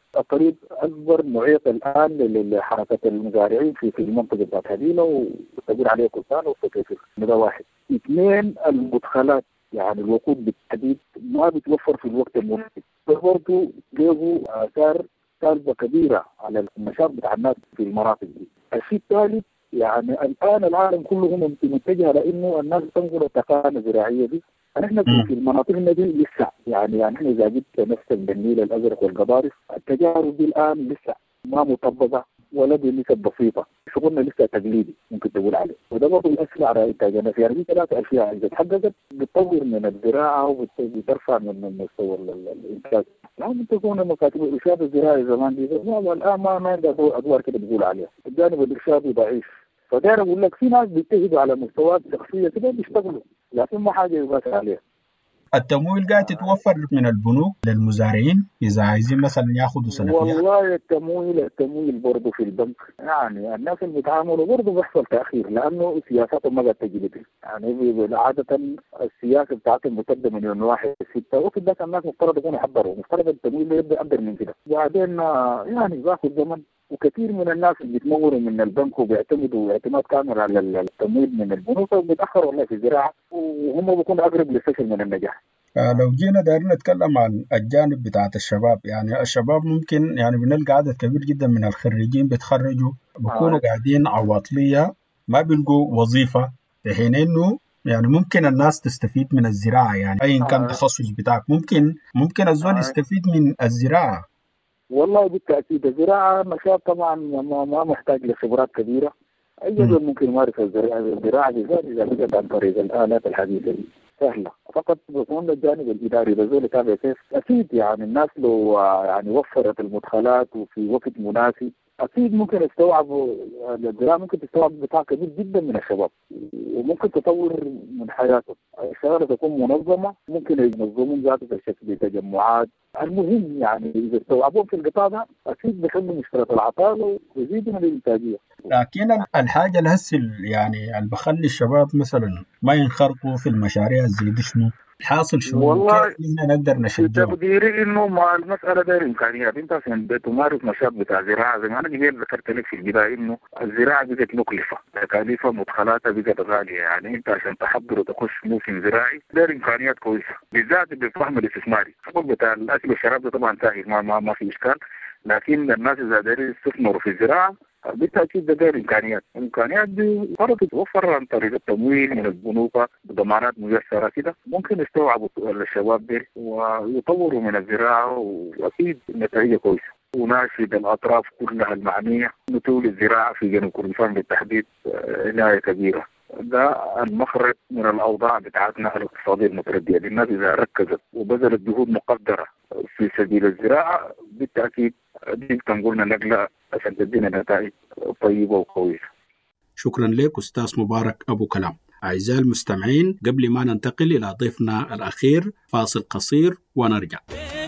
الطريق أكبر معيق الآن لحركة المزارعين في في المنطقة بتاعت هديلة وتقول عليه كلتان وفتيفر. هذا واحد. اثنين المدخلات يعني الوقود بالتحديد ما بتوفر في الوقت المناسب، برضه له آثار سالبة كبيرة على النشاط بتاع الناس في المناطق دي. الشيء الثالث يعني الآن العالم كله متجه لأنه الناس تنقل التقانة الزراعية دي. نحن في المناطق دي لسه يعني يعني احنا إذا جبت نفسك بالنيل الأزرق والقضارف التجارب دي الآن لسه ما مطبقة ولا بنسب بسيطة، شغلنا لسه تقليدي ممكن تقول عليه، وده برضه يؤثر على إنتاجنا. في يعني ثلاثة أشياء إذا تحققت بتطور من الزراعة وبترفع من مستوى الإنتاج. لازم تكون مكاتب الإرشاد الزراعي زمان دي والآن ما ما عندها أدوار كده بقول عليها، الجانب الإرشادي ضعيف. فداير أقول لك في ناس بيجتهدوا على مستويات شخصية كده بيشتغلوا، لكن ما حاجة يبقى عليها. التمويل قاعد تتوفر من البنوك للمزارعين إذا عايزين مثلا ياخذوا سلفيات؟ والله التمويل التمويل برضه في البنك يعني الناس اللي بيتعاملوا برضه بيحصل تأخير لأنه سياساتهم ما قاعد تجي يعني عادة السياسة بتاعتهم ممتدة من يوم واحد ستة وفي ذاك الناس مفترض يكونوا يحضروا، مفترض التمويل يبدأ أقدر من كده، بعدين يعني بياخذ زمن. وكثير من الناس اللي بيتمولوا من البنك وبيعتمدوا اعتماد كامل على التمويل من البنوك وبيتأخروا والله في الزراعة وهم بيكونوا أقرب للفشل من النجاح. لو جينا دايرين نتكلم عن الجانب بتاعت الشباب، يعني الشباب ممكن يعني بنلقى عدد كبير جدا من الخريجين بيتخرجوا بيكونوا آه. قاعدين عواطلية ما بيلقوا وظيفة، في حين انه يعني ممكن الناس تستفيد من الزراعة. يعني أي كان التخصص بتاعك ممكن ممكن الزول آه. يستفيد من الزراعة. والله بالتأكيد الزراعة نشاط طبعا ما, ما محتاج لخبرات كبيرة، أي رجل ممكن يمارس الزراعة. الزراعة بالذات إذا بدأت عن طريق الآلات الحديثة دي سهلة، فقط بيكون الجانب الإداري بزول يتابع كيف. أكيد يعني الناس لو يعني وفرت المدخلات وفي وقت مناسب أكيد ممكن يستوعبوا الزراعة، ممكن تستوعب بتاع كبير جدا من الشباب وممكن تطور من حياته. الشغلة تكون منظمة، ممكن ينظمون ذاته في شكل تجمعات. المهم يعني إذا استوعبوهم في القطاع ده أكيد بيحلوا مشكلة العطالة ويزيدوا من الإنتاجية. لكن الحاجة اللي هسه يعني اللي بخلي الشباب مثلا ما ينخرطوا في المشاريع زي دي شنو؟ الحاصل شنو؟ والله كيف نقدر نشجعهم؟ تقديري إنه مع المسألة دي الإمكانيات. أنت عشان بتمارس نشاط بتاع زراعة زي ما أنا قبل ذكرت لك في البداية إنه الزراعة بقت مكلفة، تكاليفها مدخلاتها بقت غالية. يعني أنت عشان تحضر وتخش موسم زراعي ده إمكانيات كويسة بالذات بالفهم الاستثماري. الحقوق بتاع الأكل والشراب ده طبعا سهل ما ما, ما في إشكال، لكن الناس إذا دارين يستثمروا في الزراعة بالتأكيد ده غير إمكانيات. الإمكانيات دي فرض تتوفر عن طريق التمويل من البنوك بضمانات ميسرة كده، ممكن يستوعبوا الشباب دي ويطوروا من الزراعة وأكيد النتائج كويسة. وناشد الأطراف كلها المعنية إنه تولي الزراعة في جنوب كردستان بالتحديد عناية كبيرة. ده المخرج من الأوضاع بتاعتنا الاقتصادية المتردية. الناس إذا ركزت وبذلت جهود مقدرة في سبيل الزراعة بالتأكيد دي تنقلنا نقلة عشان تدينا نتائج طيبة وقوية. شكرا لك أستاذ مبارك أبو كلام. أعزائي المستمعين، قبل ما ننتقل إلى ضيفنا الأخير فاصل قصير ونرجع.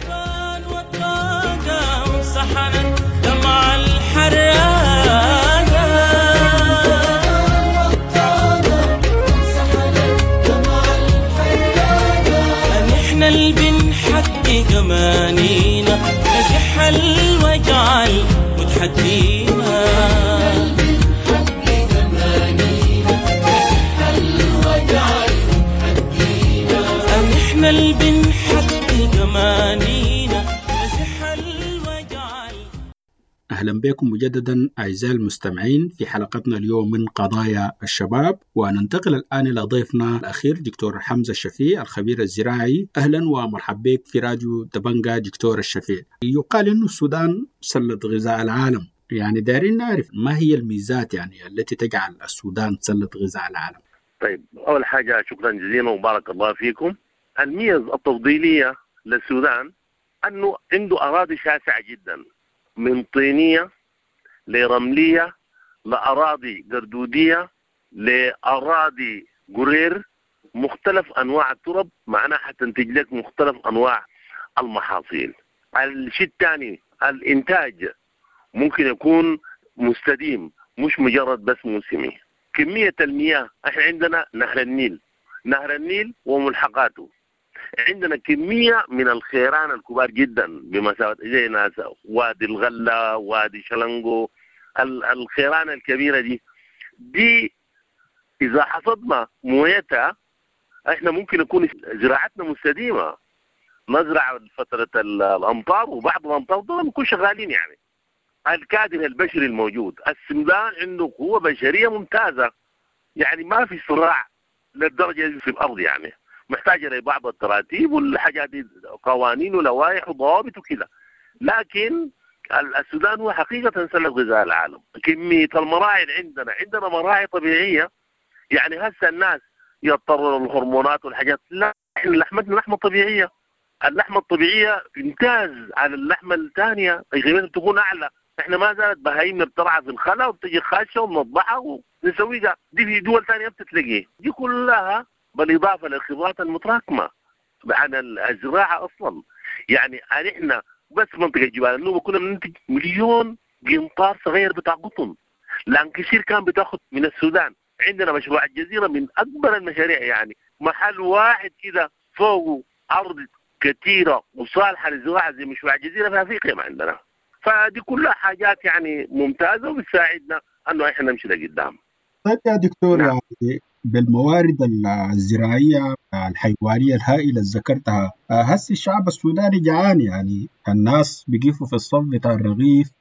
أمانينا نجح الوجعل متحدينا أم إحنا اللي بنحقق أمانينا نجح الوجعل. أهلا بكم مجددا أعزائي المستمعين في حلقتنا اليوم من قضايا الشباب، وننتقل الآن إلى ضيفنا الأخير دكتور حمزة الشفيع الخبير الزراعي. أهلا ومرحبا بك في راديو دبنجا دكتور الشفيع. يقال إنه السودان سلة غذاء العالم، يعني دارين نعرف ما هي الميزات يعني التي تجعل السودان سلة غذاء العالم؟ طيب أول حاجة شكرا جزيلا وبارك الله فيكم. الميزة التفضيلية للسودان أنه عنده أراضي شاسعة جدا، من طينية لرملية لأراضي قردودية لأراضي قرير، مختلف أنواع الترب معناها حتنتج لك مختلف أنواع المحاصيل. الشيء الثاني الإنتاج ممكن يكون مستديم مش مجرد بس موسمي. كمية المياه احنا عندنا نهر النيل، نهر النيل وملحقاته عندنا كميه من الخيران الكبار جدا بمسافه زي ناس وادي الغله، وادي شلنقو، الخيران الكبيره دي دي اذا حصدنا مويتها احنا ممكن يكون زراعتنا مستديمه، نزرع فتره الامطار وبعد الامطار دول نكون شغالين. يعني الكادر البشري الموجود، السودان عنده قوه بشريه ممتازه، يعني ما في صراع للدرجه دي في الارض، يعني محتاجه لبعض التراتيب والحاجات دي، قوانين ولوائح وضوابط وكذا. لكن السودان هو حقيقه سله غذاء العالم. كميه المراعي اللي عندنا، عندنا مراعي طبيعيه، يعني هسه الناس يضطروا للهرمونات والحاجات، لا احنا لحمتنا لحمه طبيعيه. اللحمه الطبيعيه امتاز على اللحمه الثانيه، قيمتها بتكون اعلى. احنا ما زالت بهايمنا بترعى في الخلا وبتجي خاشه ونطبعها ونسويها، دي في دول ثانيه بتتلاقيه. دي كلها بالاضافه للخبرات المتراكمه عن الزراعه اصلا. يعني احنا بس منطقه جبال النوبه كنا بننتج مليون قنطار صغير بتاع قطن. لانكشير كان بتاخذ من السودان. عندنا مشروع الجزيره من اكبر المشاريع، يعني محل واحد كده فوقه ارض كثيره وصالحه للزراعه زي مشروع الجزيره في افريقيا ما عندنا. فدي كلها حاجات يعني ممتازه وبتساعدنا انه احنا نمشي لقدام. طيب يا دكتور، نعم. يعني بالموارد الزراعيه الحيوانيه الهائله اللي ذكرتها، هسه الشعب السوداني جعان، يعني الناس بيقفوا في الصف بتاع الرغيف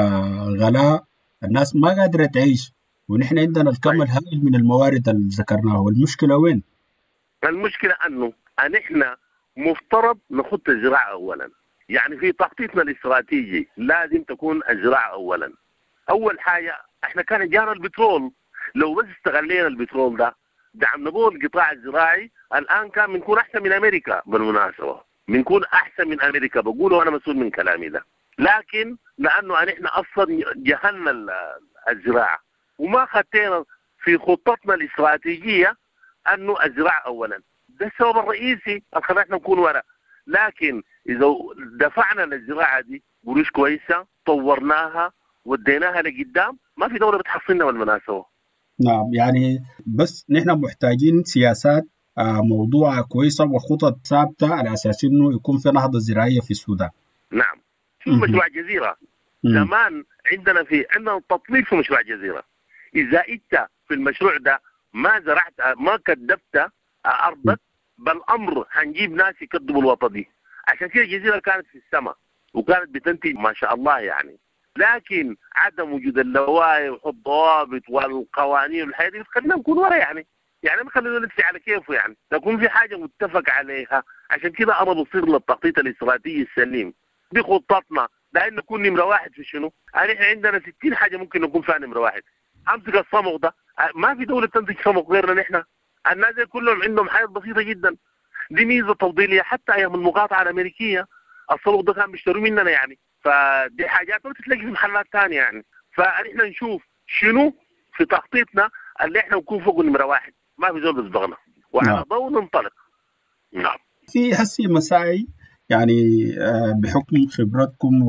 وغلاء، الناس ما قادره تعيش، ونحن عندنا الكم الهائل من الموارد اللي ذكرناها. والمشكله وين؟ المشكله انه ان احنا مفترض نخط الزراعه اولا. يعني في تخطيطنا الاستراتيجي لازم تكون الزراعه اولا. اول حاجه احنا كان جانا البترول، لو بس استغلينا البترول ده دعمنا به القطاع الزراعي، الان كان بنكون احسن من امريكا. بالمناسبه بنكون احسن من امريكا، بقول وانا مسؤول من كلامي ده. لكن لانه احنا اصلا جهلنا الزراعه وما خطينا في خطتنا الاستراتيجيه انه الزراعه اولا، ده السبب الرئيسي اللي خلانا نكون ورا. لكن اذا دفعنا للزراعه دي قروش كويسه، طورناها وديناها لقدام، ما في دوله بتحصلنا بالمناسبه. نعم، يعني بس نحن محتاجين سياسات موضوعه كويسه وخطط ثابته على اساس انه يكون في نهضه زراعيه في السودان. نعم، شوف مشروع جزيره زمان عندنا في عندنا تطبيق في مشروع جزيره. اذا انت في المشروع ده ما زرعت ما كدبت ارضك بالامر هنجيب ناس يكذبوا الوطن دي. عشان كده الجزيره كانت في السماء وكانت بتنتج ما شاء الله يعني. لكن عدم وجود اللوائح والضوابط والقوانين والحياه دي بتخلينا نكون ورا يعني. يعني ما خلينا نمشي على كيفه، يعني تكون في حاجه متفق عليها. عشان كده انا بصير للتخطيط الاستراتيجي السليم بخطتنا، لان نكون نمره واحد في شنو؟ يعني احنا عندنا ستين حاجه ممكن نكون فيها نمره واحد. امسك الصمغ ده، ما في دوله تنتج صمغ غيرنا نحن. الناس كلهم عندهم حياه بسيطه جدا. دي ميزه تفضيليه حتى ايام المقاطعه الامريكيه الصمغ ده كان بيشتروا مننا يعني. فدي حاجات ما تتلاقي في محلات ثانيه يعني. فاحنا نشوف شنو في تخطيطنا اللي احنا نكون فوق نمره واحد، ما في زول بيسبقنا، وعلى ضوء ننطلق. نعم. في هسي مساعي يعني بحكم خبرتكم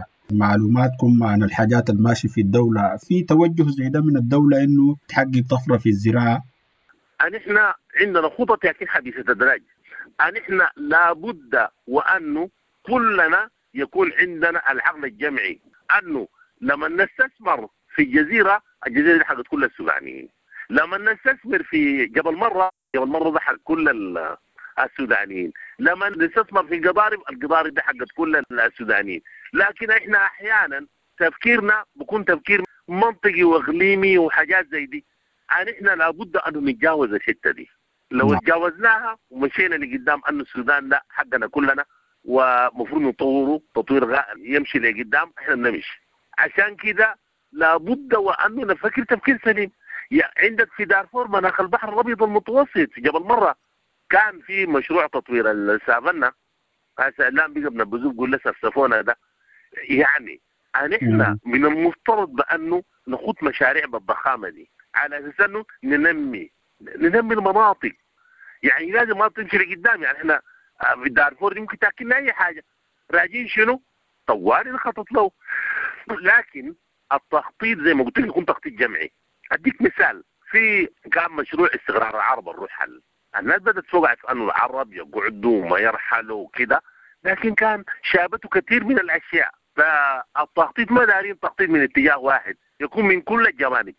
ومعلوماتكم عن الحاجات الماشيه في الدوله، في توجه زي ده من الدوله انه تحقق طفره في الزراعه؟ ان احنا عندنا خطط لكن حديثه الادراج. ان احنا لابد وانه كلنا يكون عندنا العقل الجمعي، انه لما نستثمر في الجزيره، الجزيره دي حقت كل السودانيين. لما نستثمر في جبل مره، جبل مره ده حق كل السودانيين. لما نستثمر في القضارب، القضارب دي حقت كل السودانيين. لكن احنا احيانا تفكيرنا بيكون تفكير منطقي واقليمي وحاجات زي دي. يعني احنا لابد ان نتجاوز الحته دي. لو تجاوزناها ومشينا لقدام انه السودان ده حقنا كلنا ومفروض نطوره تطوير يمشي لقدام، احنا بنمشي. عشان كده لابد وانه نفكر تفكير سليم. عندك في دارفور مناخ البحر الابيض المتوسط جبل مره كان في مشروع تطوير السافنا، هسه الان بقى بنبذوه بقول لسه السفونه ده. يعني احنا من المفترض بانه نخوض مشاريع بالضخامه دي على اساس انه ننمي ننمي المناطق. يعني لازم ما تمشي لقدام. يعني احنا في دارفور دي ممكن تاكلنا اي حاجه، راجين شنو؟ طوالي نخطط له. لكن التخطيط زي ما قلت لك يكون تخطيط جمعي. اديك مثال، في كان مشروع استقرار العرب الروح الناس بدأت تفوقع في أنه العرب يقعدوا وما يرحلوا وكده، لكن كان شابته كثير من الأشياء. فالتخطيط ما دارين تخطيط من اتجاه واحد، يكون من كل الجوانب،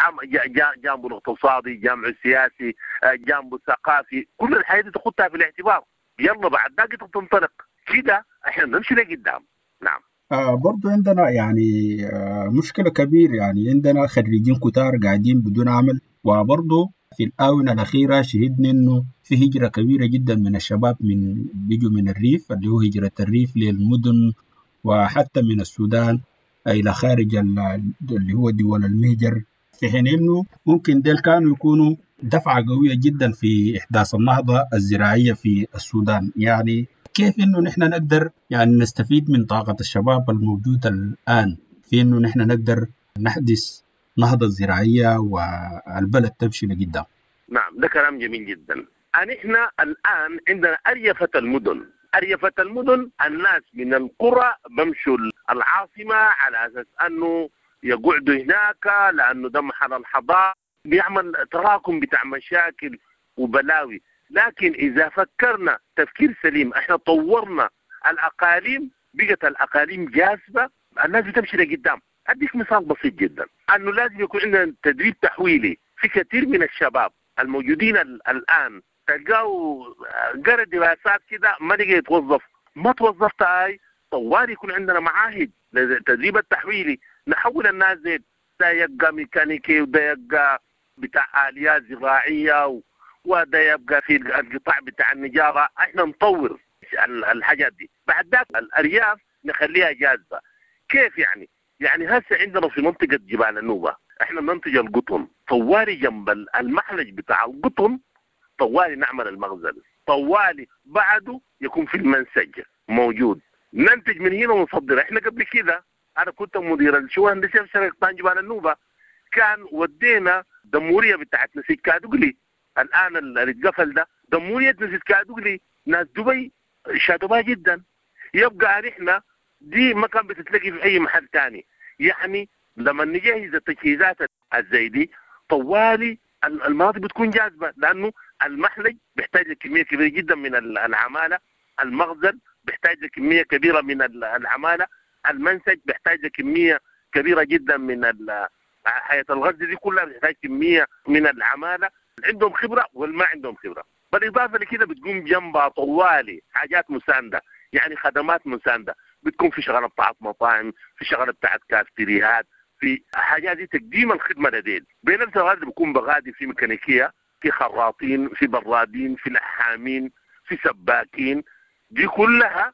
جانبه الاقتصادي، جانبه السياسي، جانبه الثقافي، كل الحياة دي تخطها في الاعتبار. يلا بعد ذاك تنطلق كده، احنا نمشي لقدام. نعم. آه برضو عندنا يعني آه مشكلة كبيرة، يعني عندنا خريجين كتار قاعدين بدون عمل، وبرضو في الآونة الأخيرة شهدنا إنه في هجرة كبيرة جدا من الشباب من بيجوا من الريف، اللي هو هجرة الريف للمدن، وحتى من السودان إلى خارج اللي هو دول المهجر، في حين إنه ممكن ديل كانوا يكونوا دفعة قوية جدا في إحداث النهضة الزراعية في السودان. يعني كيف إنه نحن نقدر يعني نستفيد من طاقة الشباب الموجودة الآن في إنه نحن نقدر نحدث نهضة زراعية والبلد تمشي لقدام؟ نعم، ده كلام جميل جدا. أن إحنا الآن عندنا أريفة المدن. أريفة المدن الناس من القرى بمشوا العاصمة على أساس أنه يقعدوا هناك، لأنه ده محل الحضارة، بيعمل تراكم بتاع مشاكل وبلاوي. لكن إذا فكرنا تفكير سليم، إحنا طورنا الأقاليم، بقت الأقاليم جاذبة، الناس بتمشي لقدام. أديك مثال بسيط جدا، أنه لازم يكون عندنا تدريب تحويلي في كثير من الشباب الموجودين الآن. تلقاه قرأ دراسات كده ما لقى يتوظف، ما توظفت هاي طوال يكون عندنا معاهد للتدريب التحويلي، نحول الناس دي، ده يبقى ميكانيكي وده يبقى بتاع آليات زراعية وده يبقى في القطاع بتاع النجارة. احنا نطور الحاجات دي، بعد ذاك الأرياف نخليها جاذبة. كيف يعني؟ يعني هسه عندنا في منطقة جبال النوبة احنا ننتج القطن، طوالي جنب المحلج بتاع القطن طوالي نعمل المخزن، طوالي بعده يكون في المنسج موجود، ننتج من هنا ونصدر. احنا قبل كده انا كنت مدير الشؤون الهندسيه في شركه قطاع جبال النوبه، كان ودينا دموريه بتاعت نسيج كادوغلي، الان اللي اتقفل ده دموريه نسيج كادوغلي، ناس دبي شادوها جدا. يبقى احنا دي ما كان بتتلاقي في اي محل ثاني. يعني لما نجهز التجهيزات الزي دي طوالي المناطق بتكون جاذبه، لانه المحلج بيحتاج لكميه كبيره جدا من العماله، المخزن بيحتاج لكميه كبيره من العماله، المنسج بيحتاج لكميه كبيره جدا من حياه الغزل دي كلها بتحتاج كميه من العماله، عندهم خبره والما عندهم خبره. بالاضافه لكده بتقوم جنبها طوالي حاجات مسانده، يعني خدمات مسانده، بتكون في شغله بتاعت مطاعم، في شغله بتاعت كافتريات، في حاجات دي تقديم الخدمه لديل. بينما الغازل بيكون بغادي في ميكانيكيه، في خراطين، في برادين، في لحامين، في سباكين. دي كلها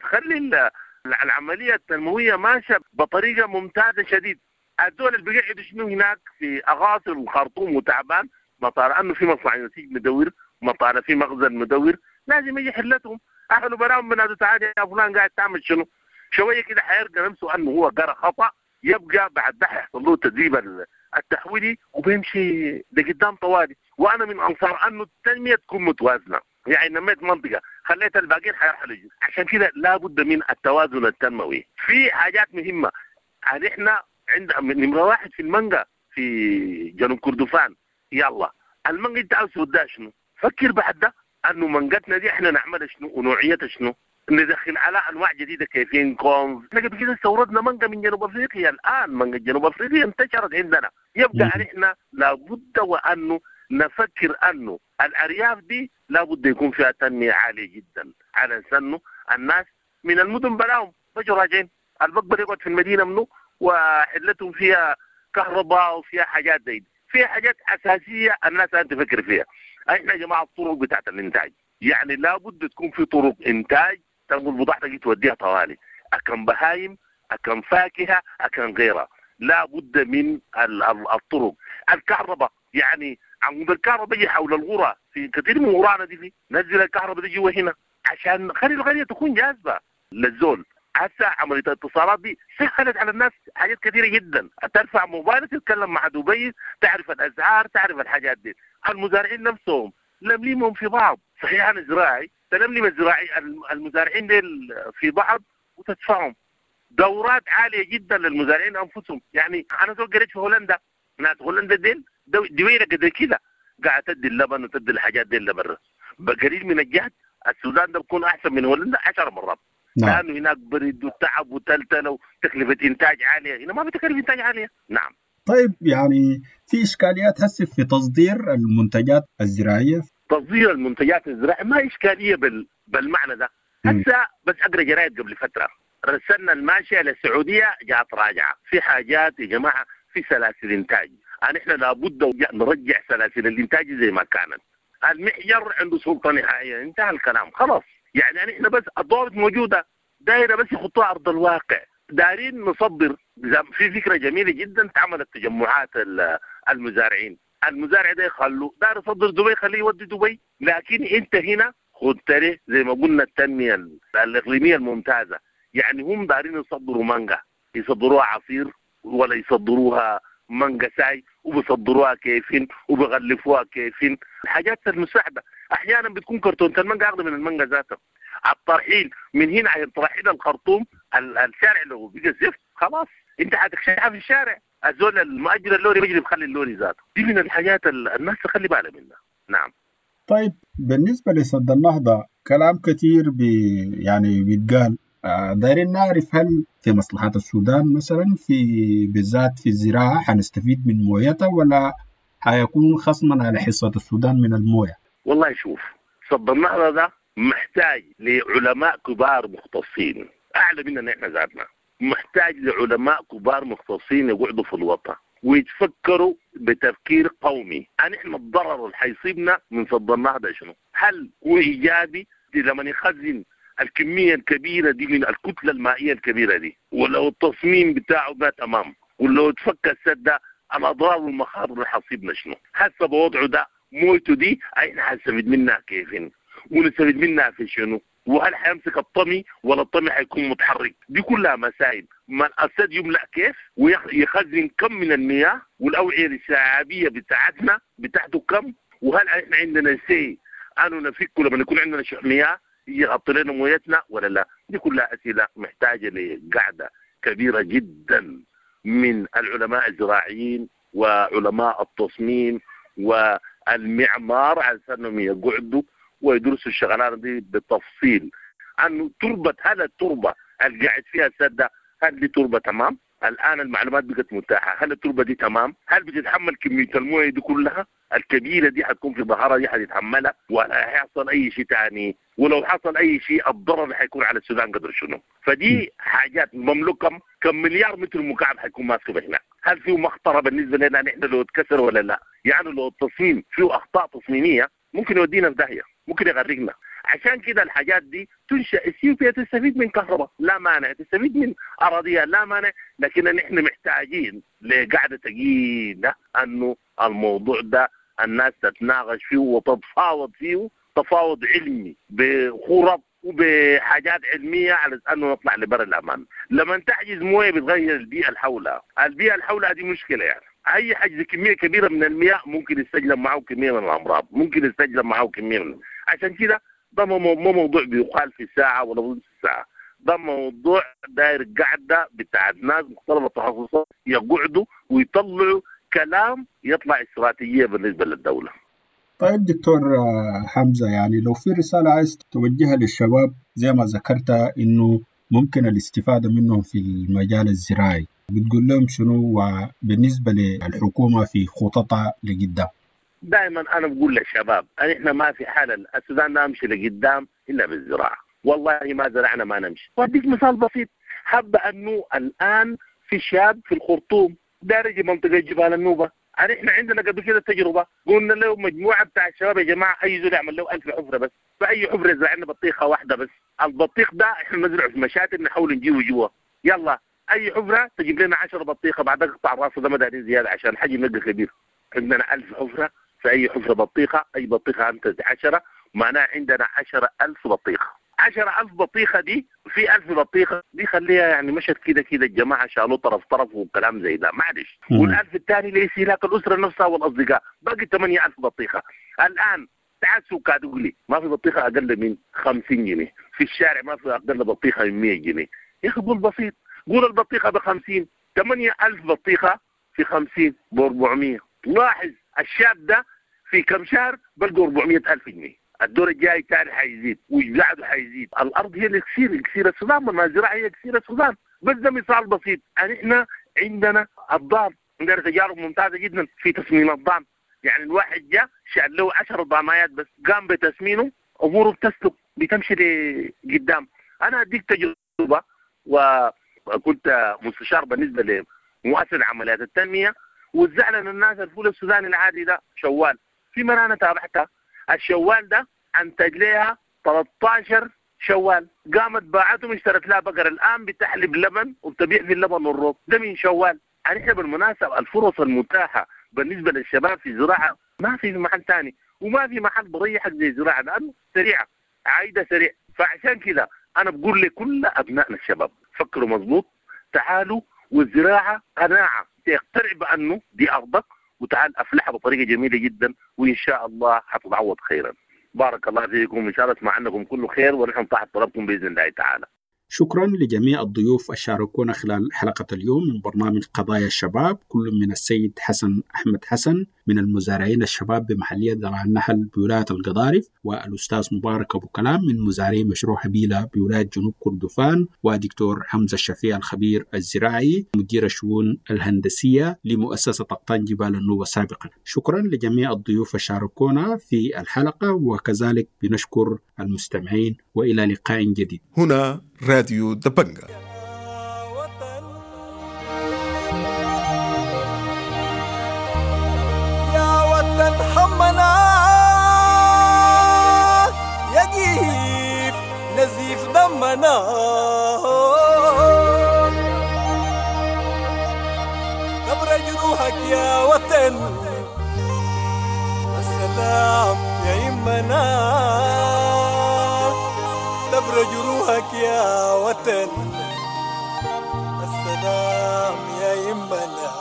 بتخلي العمليه التنمويه ماشيه بطريقه ممتازه شديد. الدول اللي بيقعدوا شنو هناك في اغاصر الخرطوم وتعبان، مطار انه في مصنع نسيج مدور، مطار في مخزن مدور، لازم يجي حلتهم. اهله براهم من هذا تعالى يا فلان قاعد تعمل شنو؟ شويه كده حيرجع نفسه انه هو قرا خطا، يبقى بعد ده حيحصل له التدريب التحويلي وبيمشي لقدام طوالي. وانا من انصار انه التنميه تكون متوازنه، يعني نميت منطقه خليت الباقيين حيرحلوا. عشان كده لابد من التوازن التنموي. في حاجات مهمه، يعني احنا عندنا نمره واحد في المانجا في جنوب كردفان، يلا المانجا انت عاوز توديها شنو؟ فكر بعد ده انه منجتنا دي احنا نعملها شنو ونوعيتها شنو؟ ندخل على انواع جديده كيفين كونز. احنا قبل كده استوردنا مانجا من جنوب افريقيا، الان مانجا جنوب افريقيا انتشرت عندنا. يبقى احنا لابد وانه نفكر انه الارياف دي لابد يكون فيها تنميه عاليه جدا، على انه الناس من المدن بلاهم بيجوا راجعين، البقبل يقعد في المدينه منه وحلتهم فيها كهرباء وفيها حاجات زي دي، فيها حاجات اساسيه الناس انت تفكر فيها. احنا يا جماعه الطرق بتاعت الانتاج، يعني لابد تكون في طرق انتاج تنقل بضاعتك توديها طوالي، اكن بهايم، اكن فاكهه، اكن غيرها، لابد من الطرق. الكهرباء، يعني عمود الكهرباء يجي حول الغرى في كثير من غرانا دي، في نزل الكهرباء دي جوا هنا عشان نخلي القريه تكون جاذبه للزول. هسه عمليه الاتصالات دي سهلت على الناس حاجات كثيره جدا، ترفع موبايلك تتكلم مع دبي، تعرف الاسعار، تعرف الحاجات دي. المزارعين نفسهم لمليمهم في بعض، صحيح انا زراعي، تلملم الزراعي المزارعين ديل في بعض وتدفعهم دورات عاليه جدا للمزارعين انفسهم. يعني انا زول قريت في هولندا، ناس هولندا ديل دويره قد كده، قاعد تدي اللبن وتدي الحاجات دي اللي برا. بقليل من الجهد السودان ده بكون احسن من هولندا عشر مرات. نعم. لانه هناك برد وتعب وتلتله وتكلفه انتاج عاليه، هنا ما في تكلفه انتاج عاليه. نعم. طيب يعني في اشكاليات هسه في تصدير المنتجات الزراعيه. تصدير المنتجات الزراعيه ما اشكاليه بال... بالمعنى ده. هسه بس اقرا جرايد قبل فتره رسلنا الماشيه للسعوديه جات راجعه في حاجات يا جماعه، في سلاسل انتاج، يعني احنا لابد نرجع سلاسل الانتاج زي ما كانت. المحجر عنده سلطه نهائيه، انتهى الكلام خلاص. يعني احنا بس الضوابط موجوده، دايره بس يحطوها ارض الواقع. دارين نصدر. في فكره جميله جدا اتعملت تجمعات المزارعين، المزارع ده يخلوه دار يصدر دبي خليه يودي دبي، لكن انت هنا خد تري زي ما قلنا التنميه الاقليميه الممتازه. يعني هم دارين يصدروا مانجا، يصدروها عصير ولا يصدروها مانجا ساي، وبيصدروها كيفين وبيغلفوها كيفين. الحاجات المساعده احيانا بتكون كرتونه المانجا اغلى من المانجا ذاتها. الترحيل من هنا عن ترحيل الخرطوم، الشارع لو بقى زفت خلاص انت حتكشفها في الشارع. الزول المؤجر اللوري بيجري بخلي اللوري ذاته. دي من الحاجات الناس تخلي بالها منها. نعم. طيب بالنسبه لسد النهضه كلام كثير بي يعني بيتقال، دايرين نعرف هل في مصلحة السودان مثلا في بالذات في الزراعة حنستفيد من مويتها ولا حيكون خصما على حصة السودان من الموية؟ والله شوف، سد النهضة ده محتاج لعلماء كبار مختصين أعلى مننا إحنا ذاتنا، محتاج لعلماء كبار مختصين يقعدوا في الوطن ويتفكروا بتفكير قومي. أن إحنا الضرر اللي حيصيبنا من سد النهضة شنو؟ هل هو إيجابي لما يخزن الكمية الكبيرة دي من الكتلة المائية الكبيرة دي، ولو التصميم بتاعه ده تمام، ولو تفك السد ده الأضرار والمخاطر اللي حصيبنا شنو؟ هسه بوضعه ده مويته دي احنا حنستفيد منها كيفين؟ ونستفيد منها في شنو؟ وهل حيمسك الطمي ولا الطمي حيكون متحرك؟ دي كلها مسائل. ما السد يملأ كيف ويخزن كم من المياه، والأوعية الشعابية بتاعتنا بتاعته كم، وهل احنا عندنا شيء أنه نفكه لما يكون عندنا مياه يغطي لنا مويتنا ولا لا؟ دي كلها أسئلة محتاجة لقعدة كبيرة جدا من العلماء الزراعيين وعلماء التصميم والمعمار على أنهم يقعدوا ويدرسوا الشغلانة دي بالتفصيل. أنه تربة، هل التربة اللي قاعد فيها السد هل دي تربة تمام؟ الآن المعلومات بقت متاحة، هل التربة دي تمام؟ هل بتتحمل كمية المويه دي كلها؟ الكبيرة دي حتكون في ظهرها دي حتتحملها ولا هيحصل أي شيء تاني؟ ولو حصل أي شيء الضرر اللي حيكون على السودان قدر شنو؟ فدي حاجات مملوكة كم مليار متر مكعب حيكون ماسكه هنا. هل فيه مخطرة بالنسبة لنا نحن لو اتكسر ولا لا؟ يعني لو التصميم فيه أخطاء تصميمية ممكن يودينا في داهية، ممكن يغرقنا. عشان كده الحاجات دي تنشأ اثيوبيا تستفيد من كهرباء لا مانع، تستفيد من أراضيها لا مانع، لكن نحن محتاجين لقعدة ثقيلة أنه الموضوع ده الناس تتناقش فيه وتتفاوض فيه تفاوض علمي بخرط وبحاجات علمية على أنه نطلع لبر الأمان. لما تحجز موية بتغير البيئة الحولها، البيئة الحولها دي مشكلة. يعني أي حجز كمية كبيرة من المياه ممكن يستجلب معه كمية من الأمراض، ممكن يستجلب معه كمية من. عشان كده ده مو موضوع بيقال في ساعة ولا نص ساعة، ده موضوع داير قاعدة بتاعت ناس مختلفة التخصصات يقعدوا ويطلعوا كلام يطلع استراتيجية بالنسبة للدولة. طيب دكتور حمزة، يعني لو في رسالة عايز توجهها للشباب زي ما ذكرت إنه ممكن الاستفادة منهم في المجال الزراعي، بتقول لهم شنو بالنسبة للحكومة في خططها لقدام؟ دائما أنا بقول للشباب أن إحنا ما في حال السودان نمشي لقدام إلا بالزراعة. والله ما زرعنا ما نمشي. وأديك مثال بسيط، حب أنه الآن في شاب في الخرطوم دارج منطقة جبال النوبة، يعني احنا عندنا قبل كده تجربه قلنا له مجموعه بتاع الشباب يا جماعه اي زول يعمل له ألف حفره بس، فاي حفره يزرع لنا بطيخه واحده بس، البطيخ ده احنا نزرعه في مشاتل نحاول نجيبه جوا، يلا اي حفره تجيب لنا عشرة بطيخه بعد قطع راسه ده ما دارين زياده عشان حجم نقه كبير. عندنا ألف حفره في اي حفره بطيخه، اي بطيخه انت عشرة معناها عندنا عشرة ألف بطيخه. عشرة ألف بطيخة دي في ألف بطيخة دي خليها يعني مشت كده كده الجماعة شالوا طرف طرف وكلام زي ده معلش، والألف الثاني ليسيلاك الأسرة نفسها والأصدقاء باقي ثمانية ألف بطيخة. الآن تعال سوق لي ما في بطيخة أقل من خمسين جنيه، في الشارع ما في أقل بطيخة من مية جنيه. يا أخي قول بسيط، قول البطيخة بخمسين، ثمانية ألف بطيخة في خمسين بأربعمية. لاحظ الشاب ده في كم شهر بلقوا أربعمائة ألف جنيه. الدور الجاي تاني حيزيد وبعده حيزيد. الارض هي اللي كثير كثير السودان، ما الزراعه هي كثير السودان. بس ده مثال بسيط. يعني احنا عندنا الضان، عندنا تجارب ممتازه جدا في تسمين الضان. يعني الواحد جاء شال له عشر ضاميات بس قام بتسمينه، اموره بتسلك بتمشي لقدام. انا اديك تجربه، وكنت مستشار بالنسبه لمؤسسه عمليات التنميه، وزعنا للناس الفول السوداني العادي ده شوال. في مرة انا تابعتها، الشوال ده انتج لها ثلاثة عشر شوال، قامت باعتهم اشترت لها بقر الان بتحلب لبن وبتبيع في اللبن والروب ده من شوال. يعني احنا بالمناسبه الفرص المتاحه بالنسبه للشباب في الزراعه ما في محل ثاني، وما في محل بريحك زي الزراعه لانه سريعه، عايده سريع. فعشان كده انا بقول لكل ابنائنا الشباب فكروا مظبوط، تعالوا، والزراعه قناعه، تقتنع بانه دي ارضك وتعال افلحها بطريقه جميله جدا، وان شاء الله حتتعوض خيرا. بارك الله فيكم، ان شاء الله اسمع عنكم كله خير ونحن تحت طلبكم باذن الله تعالى. شكرا لجميع الضيوف الشاركونا خلال حلقة اليوم من برنامج قضايا الشباب، كل من السيد حسن أحمد حسن من المزارعين الشباب بمحلية درع النحل بولاية القضارف، والأستاذ مبارك أبو كلام من مزارعي مشروع هبيلة بولاية جنوب كردفان، ودكتور حمزة الشفيع الخبير الزراعي مدير الشؤون الهندسية لمؤسسة أقطان جبال النوبة سابقا. شكرا لجميع الضيوف الشاركونا في الحلقة، وكذلك بنشكر المستمعين، وإلى لقاء جديد. هنا راديو دبنجة. يا وطن حمنا يجيف نزيف دمنا، كبر جروحك يا وطن، السلام يا يمنا، كبر جروحك يا وطن، السلام يا يمنا.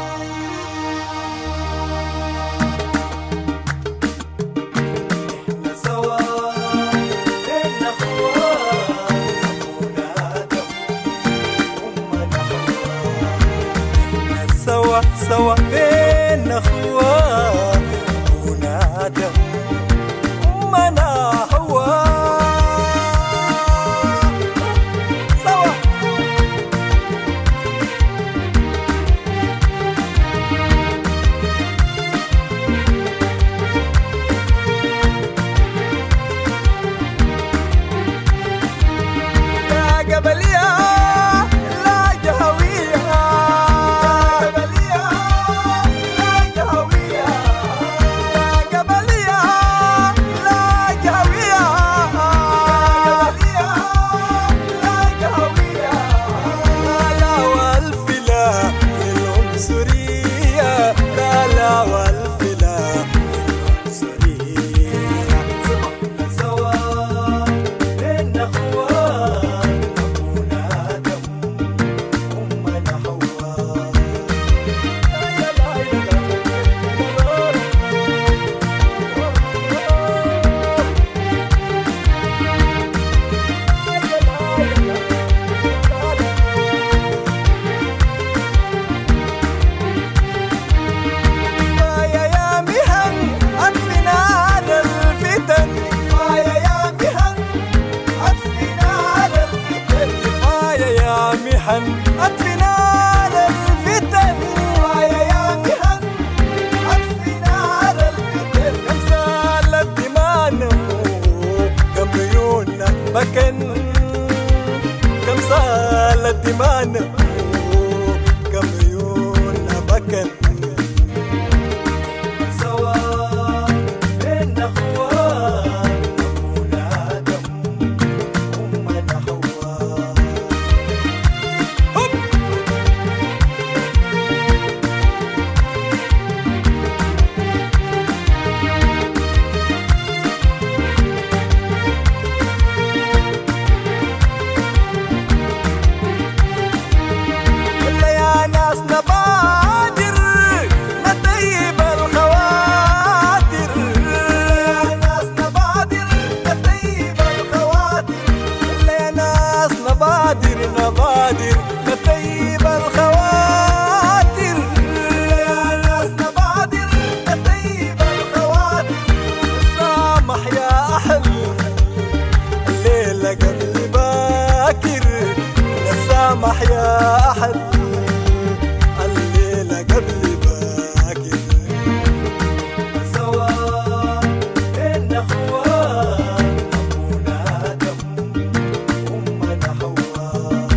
سوا سوا بين أخوة ونادم أمنا هوا سوا. يا قبلية لا جهويها، كم صالت دمانا كم عيون بكت سوا بين أخوان أبونا آدم أمنا حواء. الخواطر حد الليلة قبل باكر سوا إن أخوان أبونا آدم أمنا حواء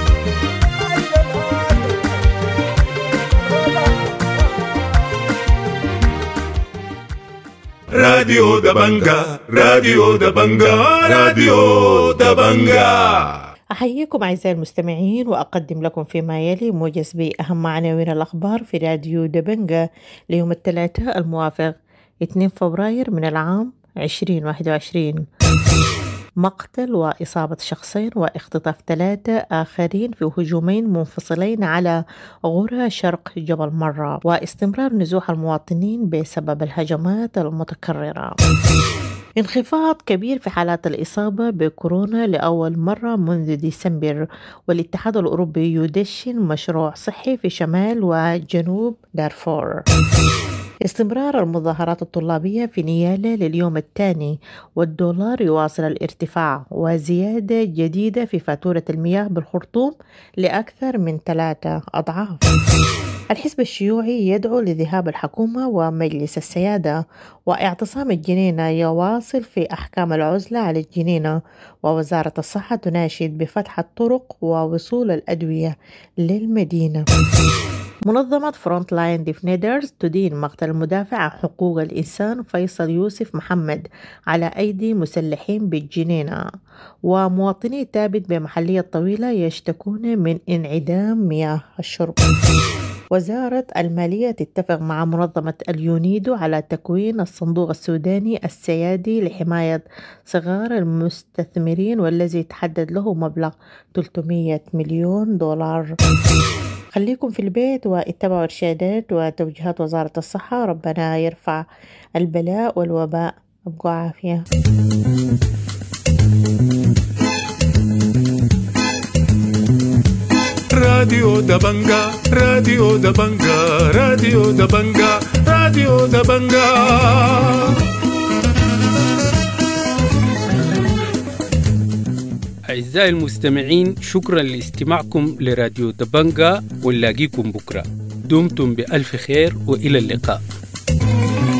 راديو دبنجا راديو دبنجا راديو دبنجا. أحييكم أعزائي المستمعين وأقدم لكم فيما يلي موجز بأهم عناوين الأخبار في راديو دبنجا ليوم الثلاثاء الموافق اثنين فبراير من العام عشرين واحد وعشرين. مقتل وإصابة شخصين واختطاف ثلاثة آخرين في هجومين منفصلين على غرة شرق جبل مرة، واستمرار نزوح المواطنين بسبب الهجمات المتكررة. انخفاض كبير في حالات الإصابة بكورونا لأول مرة منذ ديسمبر، والاتحاد الأوروبي يدشن مشروع صحي في شمال وجنوب دارفور. استمرار المظاهرات الطلابية في نيالا لليوم الثاني، والدولار يواصل الارتفاع، وزيادة جديدة في فاتورة المياه بالخرطوم لأكثر من ثلاثة أضعاف. الحزب الشيوعي يدعو لذهاب الحكومة ومجلس السيادة، واعتصام الجنينة يواصل في أحكام العزلة على الجنينة، ووزارة الصحة تناشد بفتح الطرق ووصول الأدوية للمدينة. منظمة فرونت لاين ديفندرز تدين مقتل المدافع عن حقوق الإنسان فيصل يوسف محمد على أيدي مسلحين بالجنينة، ومواطني تابت بمحلية طويلة يشتكون من انعدام مياه الشرب. وزارة المالية تتفق مع منظمة اليونيدو على تكوين الصندوق السوداني السيادي لحماية صغار المستثمرين، والذي تحدد له مبلغ ثلاثمئة مليون دولار. خليكم في البيت واتبعوا إرشادات وتوجيهات وزارة الصحة. ربنا يرفع البلاء والوباء. أبقوا عافية. راديو دبنجا راديو دبنجا راديو دبنجا راديو دبنجا. أعزائي المستمعين، شكرا لاستماعكم لراديو دبنجا، ونلاقيكم بكرة. دمتم بألف خير وإلى اللقاء.